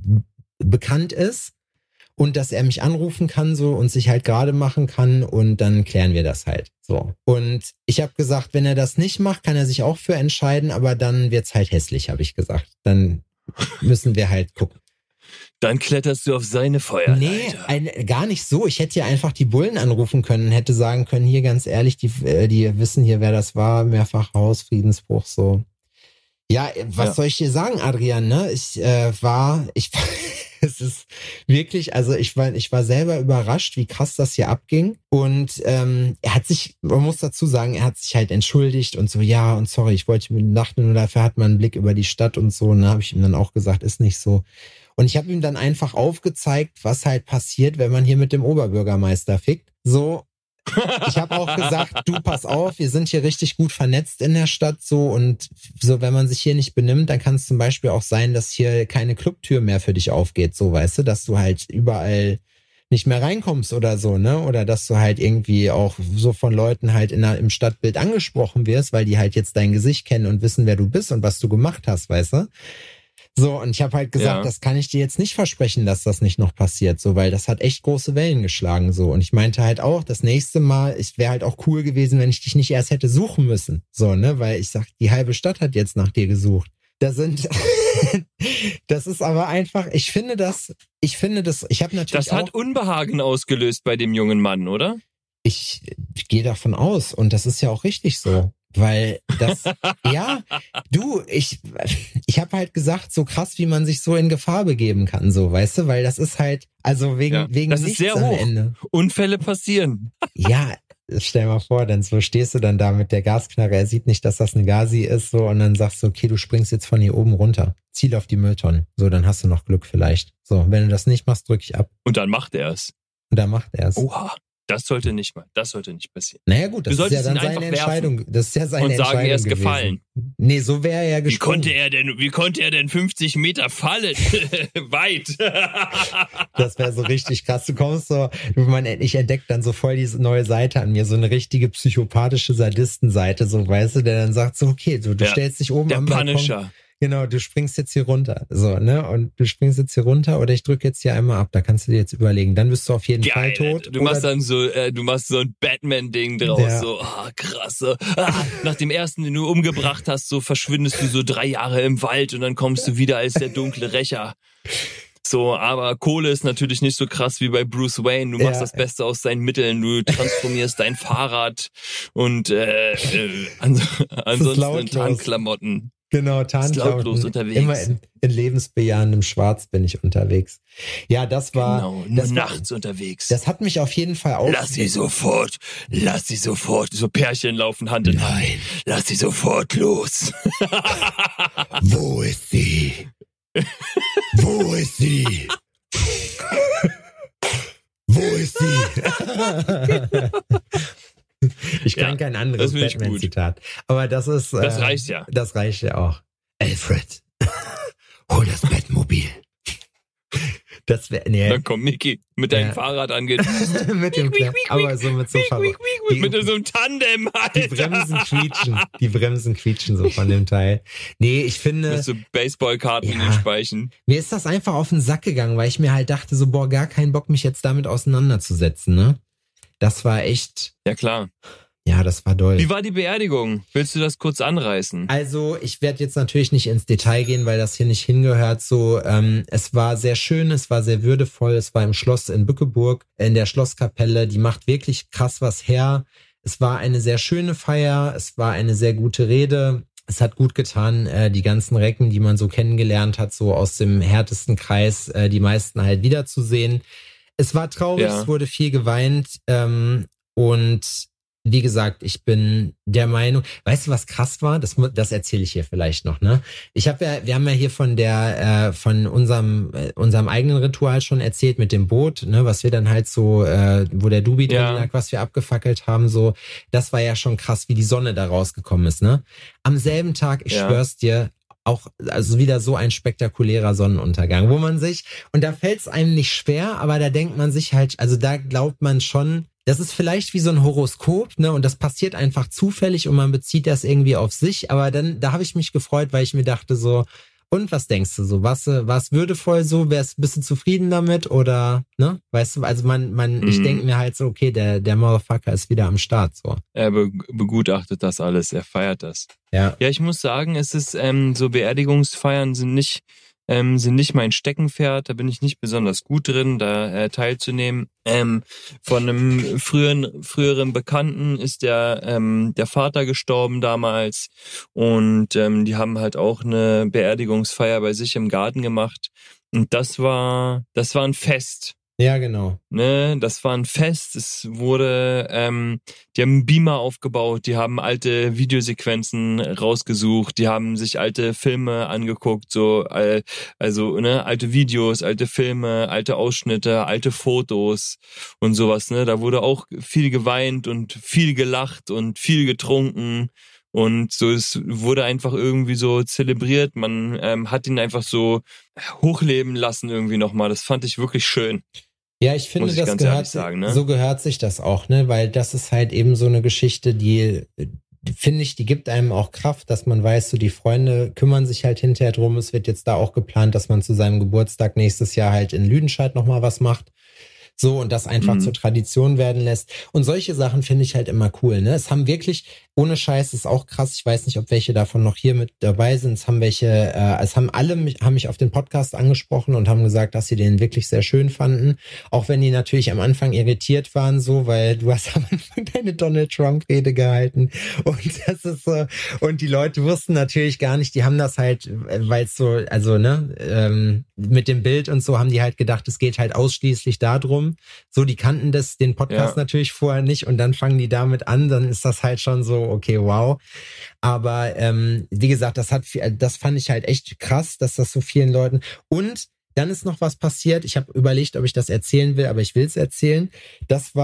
bekannt ist. Und dass er mich anrufen kann so und sich halt gerade machen kann und dann klären wir das halt so. Und ich habe gesagt, wenn er das nicht macht, kann er sich auch für entscheiden, aber dann wird's halt hässlich, habe ich gesagt. Dann müssen wir halt gucken. Dann kletterst du auf seine Feuer. Nee, ein, gar nicht so. Ich hätte ja einfach die Bullen anrufen können, hätte sagen können, hier ganz ehrlich, die, äh, die wissen hier, wer das war, mehrfach Hausfriedensbruch so. Ja, was Ja. soll ich dir sagen, Adrian, ne? Ich äh, war, ich es ist wirklich, also ich war, ich war selber überrascht, wie krass das hier abging. Und ähm, er hat sich, man muss dazu sagen, er hat sich halt entschuldigt und so, ja, und sorry, ich wollte mit dachten, nur dafür hat man einen Blick über die Stadt und so. Und da habe ich ihm dann auch gesagt, ist nicht so. Und ich habe ihm dann einfach aufgezeigt, was halt passiert, wenn man hier mit dem Oberbürgermeister fickt. So. Ich habe auch gesagt, du pass auf, wir sind hier richtig gut vernetzt in der Stadt so und so, wenn man sich hier nicht benimmt, dann kann es zum Beispiel auch sein, dass hier keine Clubtür mehr für dich aufgeht, so weißt du, dass du halt überall nicht mehr reinkommst oder so, ne? Oder dass du halt irgendwie auch so von Leuten halt in der, im Stadtbild angesprochen wirst, weil die halt jetzt dein Gesicht kennen und wissen, wer du bist und was du gemacht hast, weißt du? So, und ich habe halt gesagt, Ja. das kann ich dir jetzt nicht versprechen, dass das nicht noch passiert, so, weil das hat echt große Wellen geschlagen, so. Und ich meinte halt auch, das nächste Mal, es wäre halt auch cool gewesen, wenn ich dich nicht erst hätte suchen müssen, so, ne, weil ich sag, die halbe Stadt hat jetzt nach dir gesucht. Da sind, das ist aber einfach, ich finde das, ich finde das, ich habe natürlich Das hat auch, Unbehagen ausgelöst bei dem jungen Mann, oder? ich, ich gehe davon aus und das ist ja auch richtig so. Weil das, ja, du, ich, ich habe halt gesagt, so krass, wie man sich so in Gefahr begeben kann, so, weißt du, weil das ist halt, also wegen, Ja, wegen das ist nichts sehr am hoch. Ende. Unfälle passieren. Ja, stell mal vor, dann so stehst du dann da mit der Gasknarre, er sieht nicht, dass das eine Gazi ist, so, und dann sagst du, okay, du springst jetzt von hier oben runter, ziel auf die Mülltonnen, so, dann hast du noch Glück vielleicht. So, wenn du das nicht machst, drück ich ab. Und dann macht er es. Und dann macht er es. Oha. Das sollte nicht mal, das sollte nicht passieren. Naja gut, das Du ist ja solltest dann ihn seine einfach Entscheidung. werfen Das ist ja seine und sagen, Entscheidung er ist gewesen. gefallen. Nee, so wäre er ja Wie gesprungen. konnte er denn, wie konnte er denn fünfzig Meter fallen? Weit. Das wäre so richtig krass. Du kommst so, man, ich entdecke dann so voll diese neue Seite an mir, so eine richtige psychopathische Sadistenseite, so, weißt du, der dann sagt so, okay, du, du Ja, stellst dich oben der am Balkon. Punisher. Genau, du springst jetzt hier runter, so, ne, und du springst jetzt hier runter oder ich drücke jetzt hier einmal ab, da kannst du dir jetzt überlegen, dann bist du auf jeden Fall Geil, tot. du machst dann so, äh, du machst so ein Batman-Ding draus, Ja. so, ah, krass, so, ah, nach dem ersten, den du umgebracht hast, so verschwindest du so drei Jahre im Wald und dann kommst du wieder als der dunkle Rächer. So, aber Kohle ist natürlich nicht so krass wie bei Bruce Wayne. Du machst Ja. das Beste aus seinen Mitteln. Du transformierst dein Fahrrad und äh, äh, ans ansonsten in lautlos. Tarnklamotten. Genau, lautlos Tarnklamotten. unterwegs. Immer in, in lebensbejahendem Schwarz bin ich unterwegs. Ja, das war, Genau, nur das, war nachts unterwegs. das hat mich auf jeden Fall auch. Lass sie sofort, lass sie sofort. So Pärchen laufen Hand in Hand. Nein. Lass sie sofort los. Wo ist sie? Wo ist sie? Wo ist sie? Ich kann Ja, kein anderes das find ich gut. Batman-Zitat. Aber das ist. Das äh, reicht ja. Das reicht ja auch. Alfred, hol das Batmobil. Das wäre. Nee. Dann kommt Mickey mit deinem Ja. Fahrrad angeht. mit dem Kle- aber so mit so Ver- die, Mit so einem Tandem, Alter. die Bremsen quietschen. Die Bremsen quietschen so von dem Teil. Nee, ich finde. Mit so Baseballkarten in Ja. den Speichen. Mir ist das einfach auf den Sack gegangen, weil ich mir halt dachte, so, boah, gar keinen Bock, mich jetzt damit auseinanderzusetzen, ne? Das war echt, Ja, klar. ja, das war doll. Wie war die Beerdigung? Willst du das kurz anreißen? Also, ich werde jetzt natürlich nicht ins Detail gehen, weil das hier nicht hingehört. So, ähm, es war sehr schön, es war sehr würdevoll, es war im Schloss in Bückeburg, in der Schlosskapelle, die macht wirklich krass was her. Es war eine sehr schöne Feier, es war eine sehr gute Rede. Es hat gut getan, äh, die ganzen Recken, die man so kennengelernt hat, so aus dem härtesten Kreis, äh, die meisten halt wiederzusehen. Es war traurig, Ja. es wurde viel geweint, ähm, und wie gesagt, ich bin der Meinung, weißt du, was krass war? Das, mu- das erzähle ich hier vielleicht noch, ne? Ich habe ja, wir haben ja hier von der, äh, von unserem, äh, unserem eigenen Ritual schon erzählt mit dem Boot, ne, was wir dann halt so, äh, wo der Dubi drin Ja. lag, was wir abgefackelt haben, so, das war ja schon krass, wie die Sonne da rausgekommen ist, ne? Am selben Tag, ich Ja. schwör's dir, auch, also wieder so ein spektakulärer Sonnenuntergang, wo man sich, und da fällt es einem nicht schwer, aber da denkt man sich halt, also da glaubt man schon, das ist vielleicht wie so ein Horoskop, ne, und das passiert einfach zufällig und man bezieht das irgendwie auf sich, aber dann, da habe ich mich gefreut, weil ich mir dachte so, und was denkst du so, was, was würdevoll so, wärst, bist du zufrieden damit oder, ne, weißt du, also man, man, ich Mhm. denke mir halt so, okay, der, der Motherfucker ist wieder am Start, so. Er be begutachtet das alles, er feiert das. Ja. Ja, ich muss sagen, es ist, ähm, so Beerdigungsfeiern sind nicht, ähm, sind nicht mein Steckenpferd, da bin ich nicht besonders gut drin, da äh, teilzunehmen. Ähm, von einem früheren, früheren Bekannten ist der, ähm, der Vater gestorben damals und ähm, die haben halt auch eine Beerdigungsfeier bei sich im Garten gemacht und das war, das war ein Fest. Ja, genau. Ne, das war ein Fest. Es wurde, ähm, die haben einen Beamer aufgebaut, die haben alte Videosequenzen rausgesucht, die haben sich alte Filme angeguckt, so, äh, also ne, alte Videos, alte Filme, alte Ausschnitte, alte Fotos und sowas. Ne, da wurde auch viel geweint und viel gelacht und viel getrunken. Und so, es wurde einfach irgendwie so zelebriert. Man ähm, hat ihn einfach so hochleben lassen irgendwie nochmal. Das fand ich wirklich schön. Ja, ich finde, Muss ich das ganz gehört, ehrlich sagen, ne? so gehört sich das auch, ne, weil das ist halt eben so eine Geschichte, die, die finde ich, die gibt einem auch Kraft, dass man weiß, so die Freunde kümmern sich halt hinterher drum. Es wird jetzt da auch geplant, dass man zu seinem Geburtstag nächstes Jahr halt in Lüdenscheid nochmal was macht. So, und das einfach Mhm. zur Tradition werden lässt. Und solche Sachen finde ich halt immer cool, ne? Es haben wirklich, ohne Scheiß, ist auch krass, ich weiß nicht, ob welche davon noch hier mit dabei sind. Es haben welche, äh, es haben alle mich, haben mich auf den Podcast angesprochen und haben gesagt, dass sie den wirklich sehr schön fanden. Auch wenn die natürlich am Anfang irritiert waren, so, weil du hast am Anfang deine Donald Trump-Rede gehalten. Und das ist so, und die Leute wussten natürlich gar nicht, die haben das halt, weil es so, also, ne, ähm, mit dem Bild und so haben die halt gedacht, es geht halt ausschließlich darum. So, die kannten das, den Podcast Ja. natürlich vorher nicht und dann fangen die damit an, dann ist das halt schon so, okay, wow. Aber ähm, wie gesagt, das hat, viel- das fand ich halt echt krass, dass das so vielen Leuten, und dann ist noch was passiert. Ich habe überlegt, ob ich das erzählen will, aber ich will es erzählen. Das war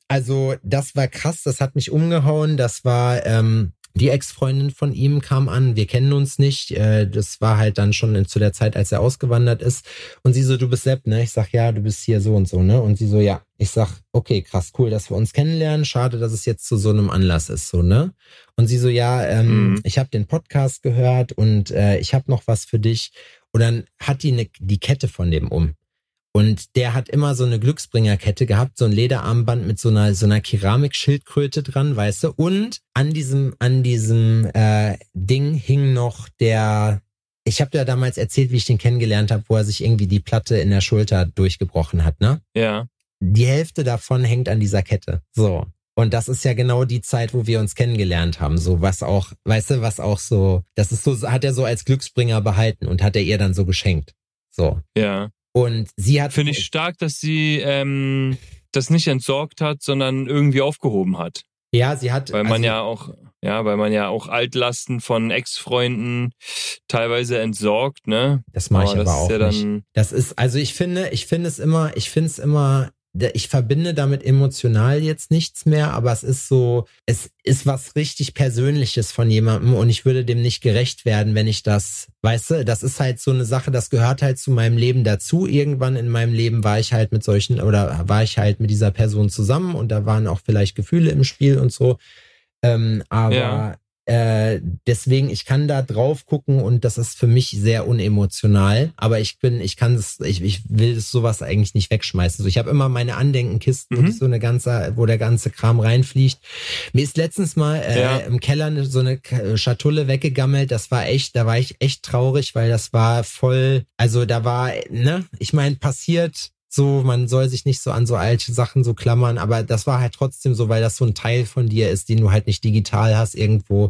also das war krass, das hat mich umgehauen. Das war, ähm, die Ex-Freundin von ihm kam an, wir kennen uns nicht. Äh, das war halt dann schon in, zu der Zeit, als er ausgewandert ist. Und sie so, du bist Sepp, ne? Ich sag, ja, du bist hier so und so, ne? Und sie so, ja. Ich sag, okay, krass, cool, dass wir uns kennenlernen. Schade, dass es jetzt zu so einem Anlass ist, so, ne? Und sie so, ja, ähm, mhm. ich habe den Podcast gehört und äh, ich habe noch was für dich. Und dann hat die ne, die Kette von dem um. Und der hat immer so eine Glücksbringerkette gehabt, so ein Lederarmband mit so einer so einer Keramikschildkröte dran, weißt du? Und an diesem an diesem äh, Ding hing noch der, ich habe dir ja damals erzählt, wie ich den kennengelernt habe, wo er sich irgendwie die Platte in der Schulter durchgebrochen hat, ne? Ja. Die Hälfte davon hängt an dieser Kette. So. Und das ist ja genau die Zeit, wo wir uns kennengelernt haben. So was auch, weißt du, was auch so, das ist so, hat er so als Glücksbringer behalten und hat er ihr dann so geschenkt. So. Ja. Und sie hat... Finde ich stark, dass sie ähm, das nicht entsorgt hat, sondern irgendwie aufgehoben hat. Ja, sie hat... Weil man also, ja auch, ja, weil man ja auch Altlasten von Ex-Freunden teilweise entsorgt, ne? Das mache ich aber, aber auch ja nicht. Dann, das ist, also ich finde, ich finde es immer, ich finde es immer... Ich verbinde damit emotional jetzt nichts mehr, aber es ist so, es ist was richtig Persönliches von jemandem und ich würde dem nicht gerecht werden, wenn ich das, weißt du, das ist halt so eine Sache, das gehört halt zu meinem Leben dazu. Irgendwann in meinem Leben war ich halt mit solchen oder war ich halt mit dieser Person zusammen und da waren auch vielleicht Gefühle im Spiel und so. Ähm, aber ja. Äh, deswegen, ich kann da drauf gucken und das ist für mich sehr unemotional, aber ich bin, ich kann das, ich, ich will das sowas eigentlich nicht wegschmeißen. So, ich habe immer meine Andenkenkisten, mhm. wo so eine ganze, wo der ganze Kram reinfliegt. Mir ist letztens mal äh, ja. im Keller so eine Schatulle weggegammelt, das war echt, da war ich echt traurig, weil das war voll, also da war, ne, ich meine, passiert so, man soll sich nicht so an so alte Sachen so klammern, aber das war halt trotzdem so, weil das so ein Teil von dir ist, den du halt nicht digital hast irgendwo.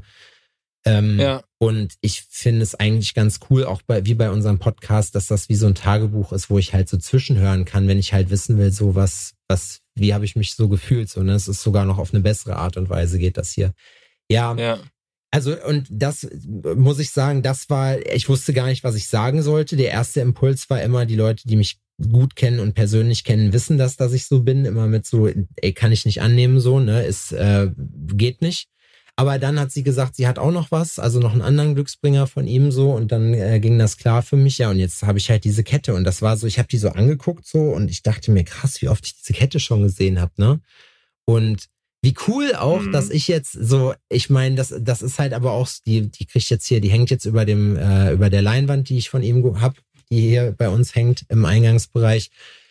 Ähm, ja. Und ich finde es eigentlich ganz cool, auch bei, wie bei unserem Podcast, dass das wie so ein Tagebuch ist, wo ich halt so zwischenhören kann, wenn ich halt wissen will, so was, was, wie habe ich mich so gefühlt, so, ne? Es ist sogar noch auf eine bessere Art und Weise geht das hier. Ja. Ja. Also, und das muss ich sagen, das war, ich wusste gar nicht, was ich sagen sollte. Der erste Impuls war immer, die Leute, die mich gut kennen und persönlich kennen, wissen das, dass ich so bin. Immer mit so, ey, kann ich nicht annehmen, so, ne, ist, äh, geht nicht. Aber dann hat sie gesagt, sie hat auch noch was, also noch einen anderen Glücksbringer von ihm so und dann äh, ging das klar für mich, ja, und jetzt habe ich halt diese Kette und das war so, ich habe die so angeguckt so und ich dachte mir, krass, wie oft ich diese Kette schon gesehen habe, ne? Und wie cool auch, mhm. dass ich jetzt so, ich meine, das das ist halt aber auch, die die kriegt jetzt hier, die hängt jetzt über dem äh, über der Leinwand, die ich von ihm hab, die hier bei uns hängt im Eingangsbereich.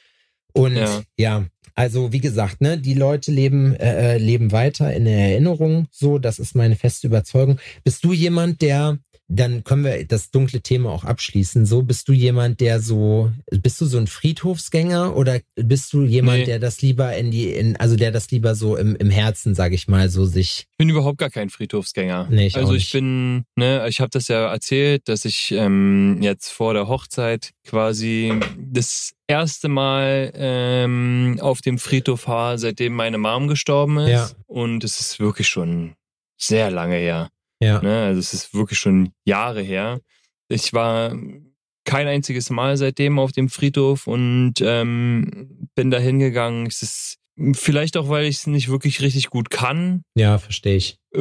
Und ja, ja also wie gesagt, ne, die Leute leben äh, leben weiter in der Erinnerung, so, das ist meine feste Überzeugung. Bist du jemand, der, dann können wir das dunkle Thema auch abschließen, so, bist du jemand, der so, bist du so ein Friedhofsgänger oder bist du jemand, nee. der das lieber in die, in, also der das lieber so im, im Herzen, sag ich mal, so sich... Ich bin überhaupt gar kein Friedhofsgänger. Nee, ich also auch ich nicht. bin, ne, ich habe das ja erzählt, dass ich ähm, jetzt vor der Hochzeit quasi das erste Mal ähm, auf dem Friedhof war, seitdem meine Mom gestorben ist. Ja. Und es ist wirklich schon sehr lange her. Ja. Ne, also es ist wirklich schon Jahre her. Ich war kein einziges Mal seitdem auf dem Friedhof und ähm, bin da hingegangen. Es ist vielleicht auch, weil ich es nicht wirklich richtig gut kann. Ja, verstehe ich. Äh,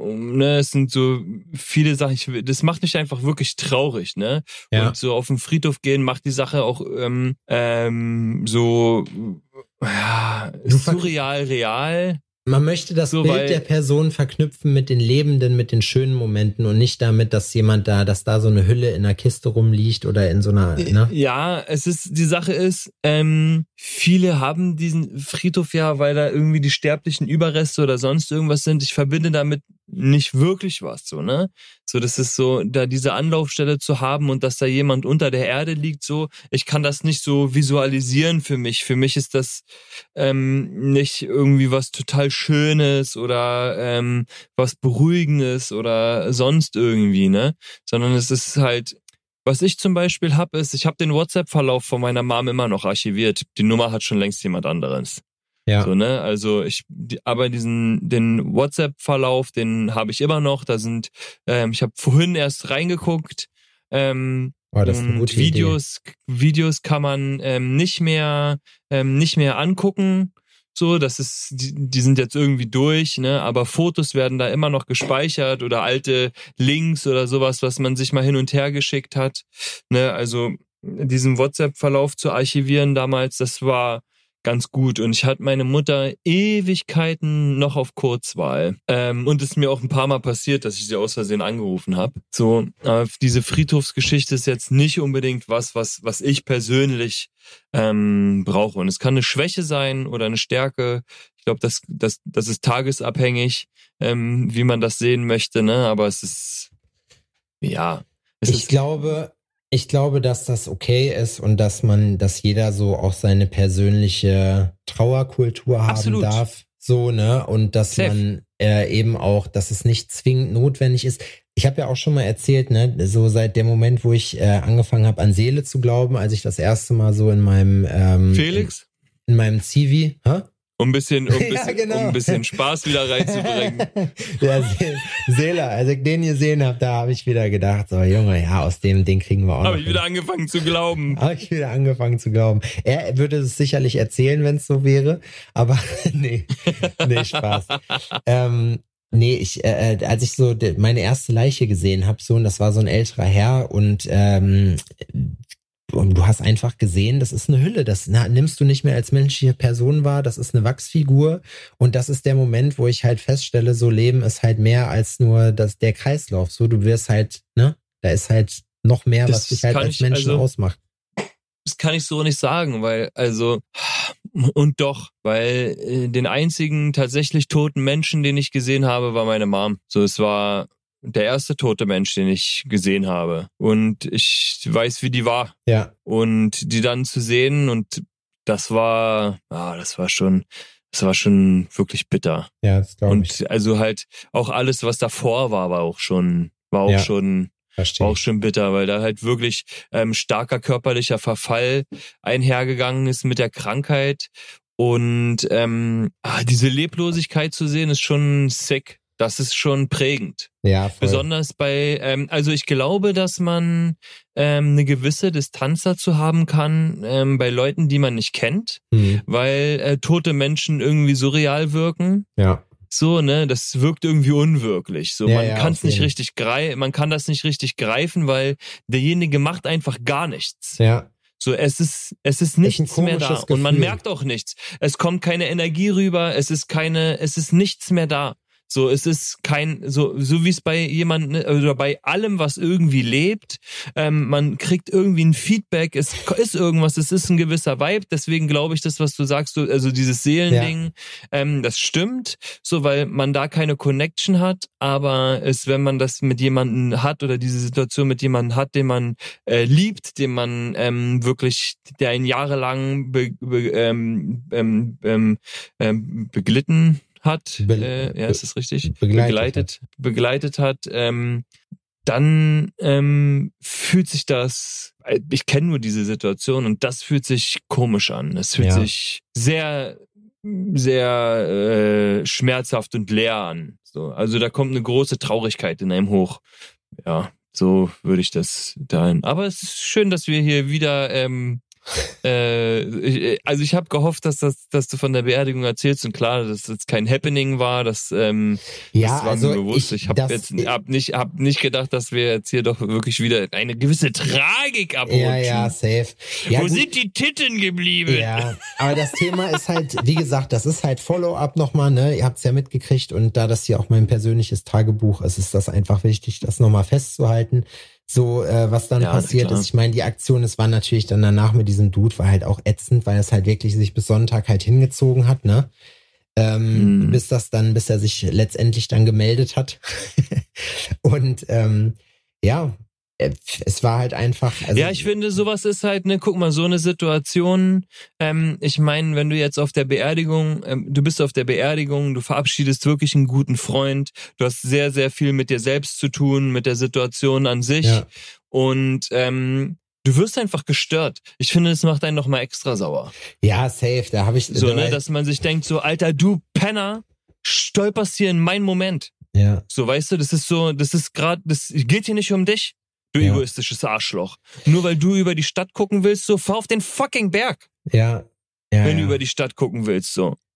ne, es sind so viele Sachen, ich, das macht mich einfach wirklich traurig, ne? Ja. Und so auf den Friedhof gehen macht die Sache auch ähm, ähm, so ja, surreal, real. Man möchte das so, Bild weil, der Person verknüpfen mit den Lebenden, mit den schönen Momenten und nicht damit, dass jemand da, dass da so eine Hülle in einer Kiste rumliegt oder in so einer, ne? Ja, es ist, die Sache ist, ähm, viele haben diesen Friedhof ja, weil da irgendwie die sterblichen Überreste oder sonst irgendwas sind. Ich verbinde damit nicht wirklich was, so, ne? So, das ist so, da diese Anlaufstelle zu haben und dass da jemand unter der Erde liegt, so, ich kann das nicht so visualisieren für mich. Für mich ist das ähm, nicht irgendwie was total Schönes oder ähm, was Beruhigendes oder sonst irgendwie, ne? Sondern es ist halt, was ich zum Beispiel habe, ist, ich habe den WhatsApp-Verlauf von meiner Mom immer noch archiviert. Die Nummer hat schon längst jemand anderes. Ja. So, ne? Also ich, die, aber diesen, den WhatsApp-Verlauf, den habe ich immer noch. Da sind, ähm, ich habe vorhin erst reingeguckt. Ähm, oh, das ist eine gute Videos, Idee. Videos kann man ähm, nicht mehr, ähm, nicht mehr angucken. So, das ist, die, die sind jetzt irgendwie durch, ne? Aber Fotos werden da immer noch gespeichert oder alte Links oder sowas, was man sich mal hin und her geschickt hat. Ne? Also diesen WhatsApp-Verlauf zu archivieren damals, das war ganz gut. Und ich hatte meine Mutter Ewigkeiten noch auf Kurzwahl. Ähm, und es ist mir auch ein paar Mal passiert, dass ich sie aus Versehen angerufen habe. So, äh, diese Friedhofsgeschichte ist jetzt nicht unbedingt was, was, was ich persönlich ähm, brauche. Und es kann eine Schwäche sein oder eine Stärke. Ich glaube, das, das, das ist tagesabhängig, ähm, wie man das sehen möchte, ne? Aber es ist, ja. Es ich ist, glaube, Ich glaube, dass das okay ist und dass man, dass jeder so auch seine persönliche Trauerkultur haben Absolut. darf, so, ne? Und dass Safe. man äh, eben auch, dass es nicht zwingend notwendig ist. Ich habe ja auch schon mal erzählt, ne, so seit dem Moment, wo ich äh, angefangen habe, an Seele zu glauben, als ich das erste Mal so in meinem ähm, Felix? in, in meinem C V, hä? Um ein bisschen, um ein Ja, bisschen, genau. um ein bisschen Spaß wieder reinzubringen. Ja, Se- Seele, als ich den gesehen habe, da habe ich wieder gedacht, so Junge, ja, aus dem Ding kriegen wir auch noch Habe ich hin. wieder angefangen zu glauben. Habe ich wieder angefangen zu glauben. Er würde es sicherlich erzählen, wenn es so wäre, aber nee, nee, Spaß. ähm, nee, ich, äh, als ich so de, meine erste Leiche gesehen habe, so, und das war so ein älterer Herr und ähm, und du hast einfach gesehen, das ist eine Hülle, das na, nimmst du nicht mehr als menschliche Person wahr, das ist eine Wachsfigur und das ist der Moment, wo ich halt feststelle, so Leben ist halt mehr als nur das, der Kreislauf, so du wirst halt, ne, da ist halt noch mehr, Das was dich halt kann als ich, Menschen also- ausmacht. Das kann ich so nicht sagen, weil, also, und doch, weil äh, den einzigen tatsächlich toten Menschen, den ich gesehen habe, war meine Mom. So, es war der erste tote Mensch, den ich gesehen habe. Und ich weiß, wie die war. Ja, Und die dann zu sehen und das war, ah, das war schon, das war schon wirklich bitter. ja, das glaube ich. Und also halt auch alles, was davor war, war auch schon, war auch Ja. schon, Verstehe. war auch schon bitter, weil da halt wirklich ähm, starker körperlicher Verfall einhergegangen ist mit der Krankheit und ähm, ah, diese Leblosigkeit zu sehen, ist schon sick. Das ist schon prägend. Ja, voll. Besonders bei, ähm, also ich glaube, dass man ähm, eine gewisse Distanz dazu haben kann ähm, bei Leuten, die man nicht kennt, Hm, weil äh, tote Menschen irgendwie surreal wirken. ja, So, ne, das wirkt irgendwie unwirklich. So, Ja, man ja, kann auf es nicht jeden. richtig greifen, man kann das nicht richtig greifen, weil derjenige macht einfach gar nichts. ja, So, es ist, es ist ein nichts mehr da. komisches Und man Gefühl. merkt auch nichts. Es kommt keine Energie rüber, es ist keine, es ist nichts mehr da. So, es ist kein, so, so wie es bei jemandem, oder bei allem, was irgendwie lebt, ähm, man kriegt irgendwie ein Feedback, es ist irgendwas, es ist ein gewisser Vibe, deswegen glaube ich, das, was du sagst, so, also dieses Seelending, ähm, das stimmt, so, weil man da keine Connection hat, aber es, wenn man das mit jemandem hat oder diese Situation mit jemandem hat, den man äh, liebt, den man ähm, wirklich, der ihn jahrelang be, be, ähm, ähm, ähm, ähm, beglitten hat, Be- äh, ja, ist das richtig? begleitet begleitet, begleitet hat, ähm, dann ähm, fühlt sich das, ich kenne nur diese Situation und das fühlt sich komisch an. Es fühlt Ja. sich sehr, sehr äh, schmerzhaft und leer an. So, also da kommt eine große Traurigkeit in einem hoch. Ja, so würde ich das dahin. Aber es ist schön, dass wir hier wieder ähm, äh, ich, also ich habe gehofft, dass das, dass du von der Beerdigung erzählst und klar, dass das kein Happening war, das, ähm, ja, das war also mir bewusst. ich, Ich habe das- jetzt hab nicht, hab nicht gedacht, dass wir jetzt hier doch wirklich wieder eine gewisse Tragik abrutschen. ja, ja, safe. Ja, Wo gut. sind die Titten geblieben? Ja, aber das Thema ist halt, wie gesagt, das ist halt Follow-up nochmal, ne? Ihr habt's ja mitgekriegt und da das hier auch mein persönliches Tagebuch ist, ist das einfach wichtig, das nochmal festzuhalten. So, äh, was dann Ja, passiert klar. ist. Ich meine, die Aktion, es war natürlich dann danach mit diesem Dude, war halt auch ätzend, weil es halt wirklich sich bis Sonntag halt hingezogen hat, ne? Ähm, Mhm. bis das dann, bis er sich letztendlich dann gemeldet hat. Und ähm, ja, äh, es war halt einfach. Also, Ja, ich finde, sowas ist halt, ne, guck mal, so eine Situation, ähm, ich meine, wenn du jetzt auf der Beerdigung, ähm, du bist auf der Beerdigung, du verabschiedest wirklich einen guten Freund, du hast sehr, sehr viel mit dir selbst zu tun, mit der Situation an sich Ja. und ähm, du wirst einfach gestört. Ich finde, das macht einen noch mal extra sauer. Ja, safe, da habe ich So, da- ne, dass man sich denkt, so, Alter, du Penner, stolperst hier in meinen Moment. ja. So, weißt du, das ist so, das ist gerade, das geht hier nicht um dich, du Ja. egoistisches Arschloch. Nur weil du über die Stadt gucken willst, so, fahr auf den fucking Berg, Ja, ja, wenn ja. du über die Stadt gucken willst, so.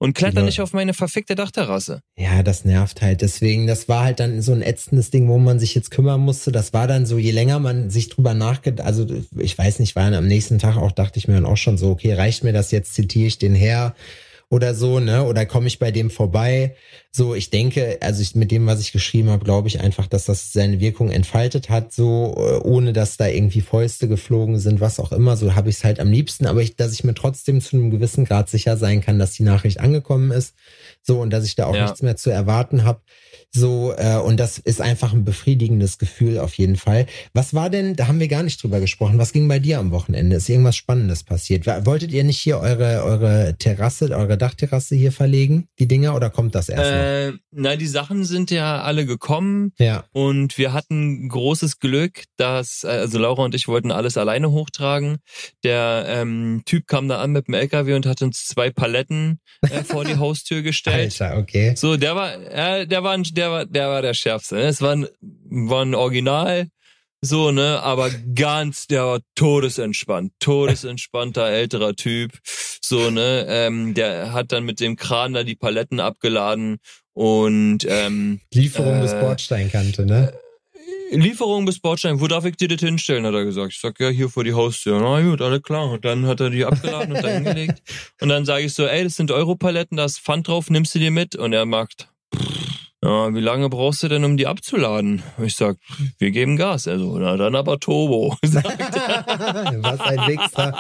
und kletter Ja. nicht auf meine verfickte Dachterrasse. Ja, das nervt halt. Deswegen, das war halt dann so ein ätzendes Ding, wo man sich jetzt kümmern musste. Das war dann so, je länger man sich drüber nachgedacht, also ich weiß nicht, war dann am nächsten Tag auch, dachte ich mir dann auch schon so, okay, reicht mir das jetzt, zitiere ich den her oder so, ne? Oder komme ich bei dem vorbei? So, ich denke, also ich, mit dem, was ich geschrieben habe, glaube ich einfach, dass das seine Wirkung entfaltet hat, so, ohne dass da irgendwie Fäuste geflogen sind, was auch immer. So habe ich es halt am liebsten, aber ich, dass ich mir trotzdem zu einem gewissen Grad sicher sein kann, dass die Nachricht angekommen ist. So, und dass ich da auch Ja. nichts mehr zu erwarten habe. So, äh, und das ist einfach ein befriedigendes Gefühl auf jeden Fall. Was war denn, da haben wir gar nicht drüber gesprochen, was ging bei dir am Wochenende? Ist irgendwas Spannendes passiert? Wolltet ihr nicht hier eure, eure Terrasse, eure Dachterrasse hier verlegen, die Dinger, oder kommt das erst noch? Äh, na, die Sachen sind ja alle gekommen. Ja. Und wir hatten großes Glück, dass, also Laura und ich wollten alles alleine hochtragen. Der ähm, Typ kam da an mit dem L K W und hat uns zwei Paletten äh, vor die Haustür gestellt. Alter, okay. So, der war, äh, der war, ein, der war, der war der Schärfste. Ne? Es war ein, war ein Original, so, ne, aber ganz, der war todesentspannt, todesentspannter älterer Typ, so, ne, ähm, der hat dann mit dem Kran da die Paletten abgeladen und ähm, Lieferung äh, bis Bordsteinkante, ne? Lieferung bis Bordstein, wo darf ich dir das hinstellen, hat er gesagt. Ich sag, ja, hier vor die Haustür. Na gut, alles klar. Und dann hat er die abgeladen und da hingelegt. Und dann sage ich so, ey, das sind Europaletten, da ist Pfand drauf, nimmst du die mit? Und er macht, ja, wie lange brauchst du denn, um die abzuladen? Ich sag, wir geben Gas. Also, na dann aber Turbo. Sagt er. Was ein Wichser.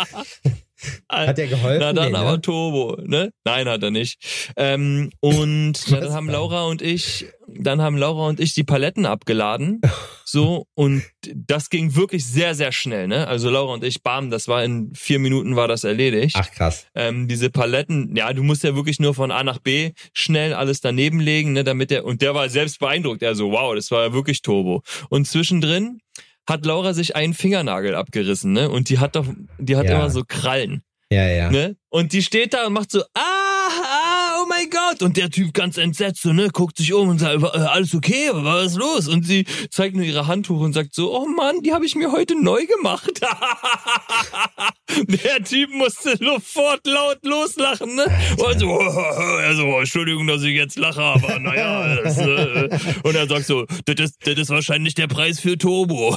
Hat er geholfen? Na dann Nee, aber ne? Turbo, ne? Nein, hat er nicht. Ähm, und na, dann haben Laura und ich, dann haben Laura und ich die Paletten abgeladen, so, und das ging wirklich sehr, sehr schnell, ne? Also Laura und ich, bam, das war in vier Minuten war das erledigt. Ach krass. Ähm, diese Paletten, ja, du musst ja wirklich nur von A nach B schnell alles daneben legen, ne, damit der, und der war selbst beeindruckt, er so, wow, das war ja wirklich Turbo. Und zwischendrin hat Laura sich einen Fingernagel abgerissen, ne? Und die hat doch, die hat Ja. immer so Krallen, Ja, ja. ne? Und die steht da und macht so, ah, ah, oh mein Gott. Und der Typ ganz entsetzt, so, ne, guckt sich um und sagt, äh, alles okay, was ist los? Und sie zeigt nur ihre Hand hoch und sagt so, oh Mann, die habe ich mir heute neu gemacht. Der Typ musste sofort laut loslachen, ne? Und so, also, Entschuldigung, dass ich jetzt lache, aber naja. Das, äh, und er sagt so, das ist, das ist wahrscheinlich der Preis für Turbo.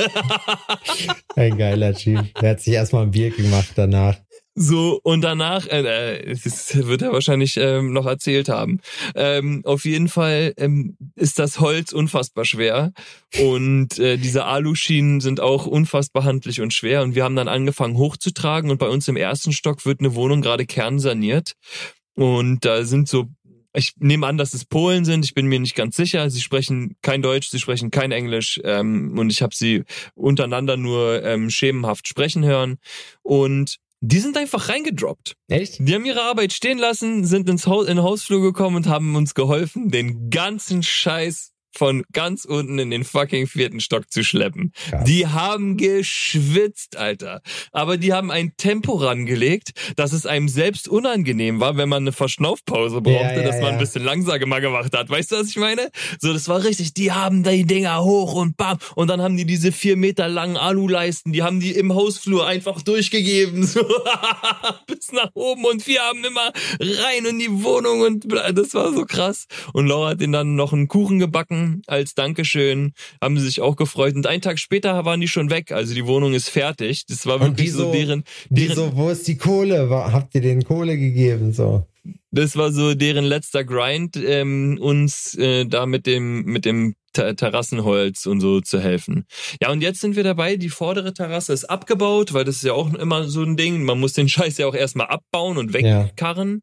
Ein geiler Typ. Der hat sich erstmal ein Bier gemacht danach. So, und danach, äh, das wird er wahrscheinlich ähm, noch erzählt haben. Ähm, auf jeden Fall ähm, ist das Holz unfassbar schwer und äh, diese Aluschienen sind auch unfassbar handlich und schwer, und wir haben dann angefangen hochzutragen, und bei uns im ersten Stock wird eine Wohnung gerade kernsaniert, und da sind so, ich nehme an, dass es Polen sind, ich bin mir nicht ganz sicher, sie sprechen kein Deutsch, sie sprechen kein Englisch, ähm, und ich habe sie untereinander nur ähm, schemenhaft sprechen hören, und die sind einfach reingedroppt. Echt? Die haben ihre Arbeit stehen lassen, sind ins Haus, in den Hausflur gekommen und haben uns geholfen, den ganzen Scheiß von ganz unten in den fucking vierten Stock zu schleppen. Krass. Die haben geschwitzt, Alter. Aber die haben ein Tempo rangelegt, dass es einem selbst unangenehm war, wenn man eine Verschnaufpause brauchte, Ja, ja, dass man ja. ein bisschen langsamer gemacht hat. Weißt du, was ich meine? So, das war richtig. Die haben die Dinger hoch und bam. Und dann haben die diese vier Meter langen Aluleisten, die haben die im Hausflur einfach durchgegeben. So, bis nach oben. Und wir haben immer rein in die Wohnung, und das war so krass. Und Laura hat ihnen dann noch einen Kuchen gebacken als Dankeschön, haben sie sich auch gefreut, und einen Tag später waren die schon weg, also die Wohnung ist fertig, das war Und wirklich die so, so- deren, Die deren so, wo ist die Kohle? Wa- Habt ihr denen Kohle gegeben? So. das war so deren letzter Grind, ähm, uns äh, da mit dem mit dem Ter- Terrassenholz und so zu helfen. Ja, und jetzt sind wir dabei, die vordere Terrasse ist abgebaut, weil das ist ja auch immer so ein Ding, man muss den Scheiß ja auch erstmal abbauen und wegkarren.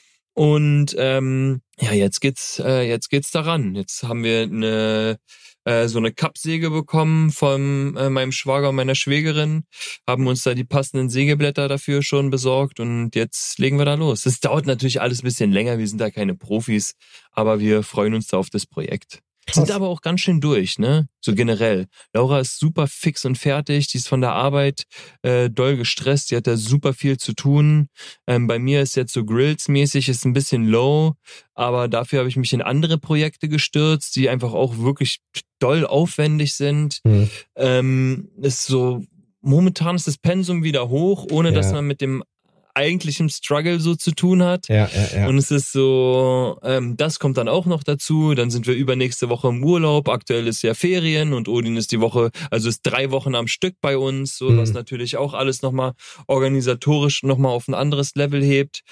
Und ähm, ja, jetzt geht's, äh, jetzt geht's daran. Jetzt haben wir eine äh, so eine Kappsäge bekommen von äh, meinem Schwager und meiner Schwägerin, haben uns da die passenden Sägeblätter dafür schon besorgt, und jetzt legen wir da los. Das dauert natürlich alles ein bisschen länger, wir sind da keine Profis, aber wir freuen uns da auf das Projekt. Krass. Sind aber auch ganz schön durch, ne? So generell. Laura ist super fix und fertig, die ist von der Arbeit äh, doll gestresst, die hat da super viel zu tun. Ähm, bei mir ist jetzt so Grills-mäßig, ist ein bisschen low, aber dafür habe ich mich in andere Projekte gestürzt, die einfach auch wirklich doll aufwendig sind. Hm. Ähm, ist so, momentan ist das Pensum wieder hoch, ohne Ja. dass man mit dem eigentlichem Struggle so zu tun hat. Ja, ja, ja. Und es ist so, ähm, das kommt dann auch noch dazu. Dann sind wir übernächste Woche im Urlaub. Aktuell ist ja Ferien und Odin ist die Woche, also ist drei Wochen am Stück bei uns, so Mhm. was natürlich auch alles nochmal organisatorisch nochmal auf ein anderes Level hebt.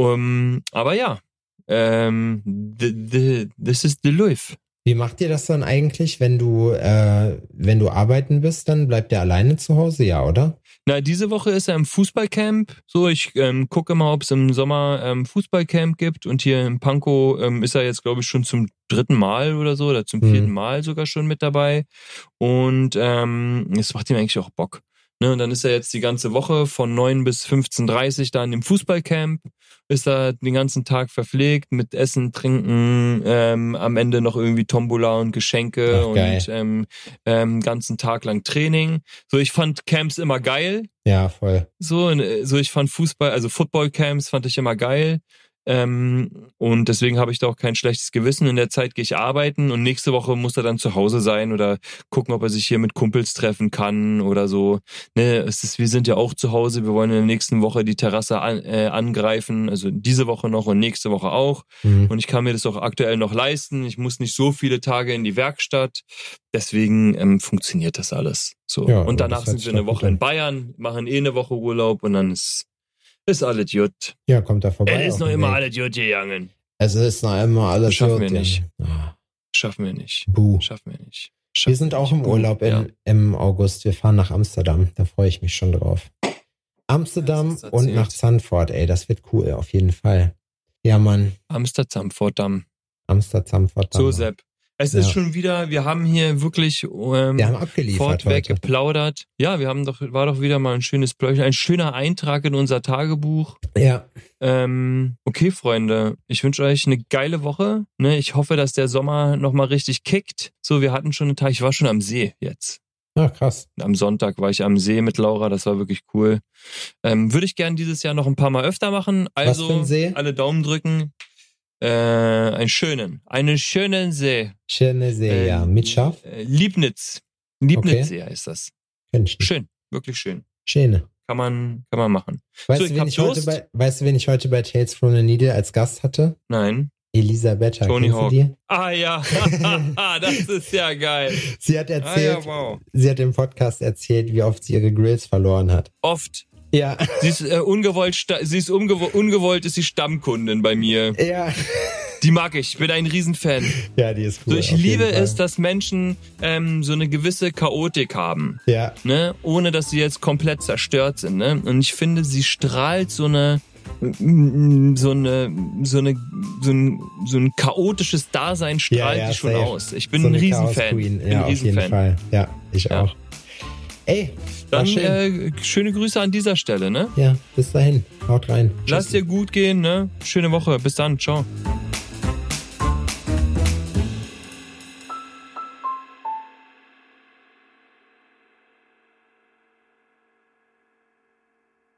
Um, aber ja, ähm, the, the, this is the life. Wie macht ihr das dann eigentlich, wenn du, äh, wenn du arbeiten bist, dann bleibt ihr alleine zu Hause, ja, oder? Na, diese Woche ist er im Fußballcamp. So, ich ähm, gucke mal, ob es im Sommer ähm, Fußballcamp gibt. Und hier in Pankow ähm, ist er jetzt, glaube ich, schon zum dritten Mal oder so, oder zum Mhm. vierten Mal sogar schon mit dabei. Und ähm, es macht ihm eigentlich auch Bock. Ne, und dann ist er jetzt die ganze Woche von neun bis fünfzehn Uhr dreißig da in dem Fußballcamp, ist er den ganzen Tag verpflegt mit Essen, Trinken, ähm, am Ende noch irgendwie Tombola und Geschenke Ach, geil. und ähm, ähm, ganzen Tag lang Training. So, ich fand Camps immer geil. Ja, voll. So, so ich fand Fußball, also Football-Camps fand ich immer geil. Ähm, und deswegen habe ich da auch kein schlechtes Gewissen. In der Zeit gehe ich arbeiten und nächste Woche muss er dann zu Hause sein oder gucken, ob er sich hier mit Kumpels treffen kann oder so. Ne, es ist, wir sind ja auch zu Hause. Wir wollen in der nächsten Woche die Terrasse an, äh, angreifen. Also diese Woche noch und nächste Woche auch. Mhm. Und ich kann mir das auch aktuell noch leisten. Ich muss nicht so viele Tage in die Werkstatt. Deswegen ähm, funktioniert das alles. So. Ja, und aber danach das hört sind sich wir eine doch gut Woche in an. Bayern, machen eh eine Woche Urlaub und dann ist ist alles gut. Ja, kommt da vorbei. Es ist auf noch dem immer Weg. alles gut gegangen. Es ist noch immer alles Schaffen gut, wir ja. nicht. Ah, Schaffen wir nicht. Buh. Schaffen wir nicht. Wir Schaffen sind wir auch nicht. im Urlaub in, Ja. im August. Wir fahren nach Amsterdam. Da freue ich mich schon drauf. Amsterdam Das hast du und erzählt. nach Zandvoort, ey. Das wird cool, auf jeden Fall. Ja, Mann. Amsterdam, Fordam. Amsterdam, Zandvoort. So, Sepp. Es Ja. ist schon wieder, wir haben hier wirklich ähm, Wir haben abgeliefert fortweg heute. geplaudert. Ja, wir haben doch, war doch wieder mal ein schönes Pläuchchen, ein schöner Eintrag in unser Tagebuch. Ja. Ähm, okay, Freunde, ich wünsche euch eine geile Woche. Ne? Ich hoffe, dass der Sommer nochmal richtig kickt. So, wir hatten schon einen Tag, ich war schon am See jetzt. Ach, krass. Am Sonntag war ich am See mit Laura, das war wirklich cool. Ähm, würde ich gern dieses Jahr noch ein paar Mal öfter machen. Also, für ein See? alle Daumen drücken. Äh, einen schönen, einen schönen See. Schöne See, ja. Mit Schaf? Äh, Liebnitz. Liebnitzsee heißt das. Kenn ich nicht. Schön, wirklich schön. Schöne. Kann man, kann man machen. Weißt, So, du, ich wen hab ich heute Durst. bei, weißt du, wen ich heute bei Tales from the Needle als Gast hatte? Nein. Elisabetta. Tony Kennst du Hawk. die? Ah ja, das ist ja geil. Sie hat Ah erzählt, ja, wow. sie hat im Podcast erzählt, wie oft sie ihre Grills verloren hat. Oft. Ja. Sie ist äh, ungewollt, sta- sie ist ungewo- ungewollt, ist sie Stammkundin bei mir. Ja. Die mag ich, ich bin ein Riesenfan. Ja, die ist cool. So, ich auf liebe jeden Fall. es, dass Menschen ähm, so eine gewisse Chaotik haben, Ja. ne, ohne dass sie jetzt komplett zerstört sind, ne. Und ich finde, sie strahlt so eine so eine so eine so ein so ein chaotisches Dasein strahlt ja, ja, die schon safe. aus. Ich bin So ein eine Riesenfan. Chaos Queen. Ich bin Ja, ein auf jeden Riesenfan. Fall. Ja, ich Ja. auch. Ey, war Dann schön. äh, schöne Grüße an dieser Stelle, ne? Ja, bis dahin. Haut rein. Lass dir gut gehen, ne? Schöne Woche. Bis dann. Ciao.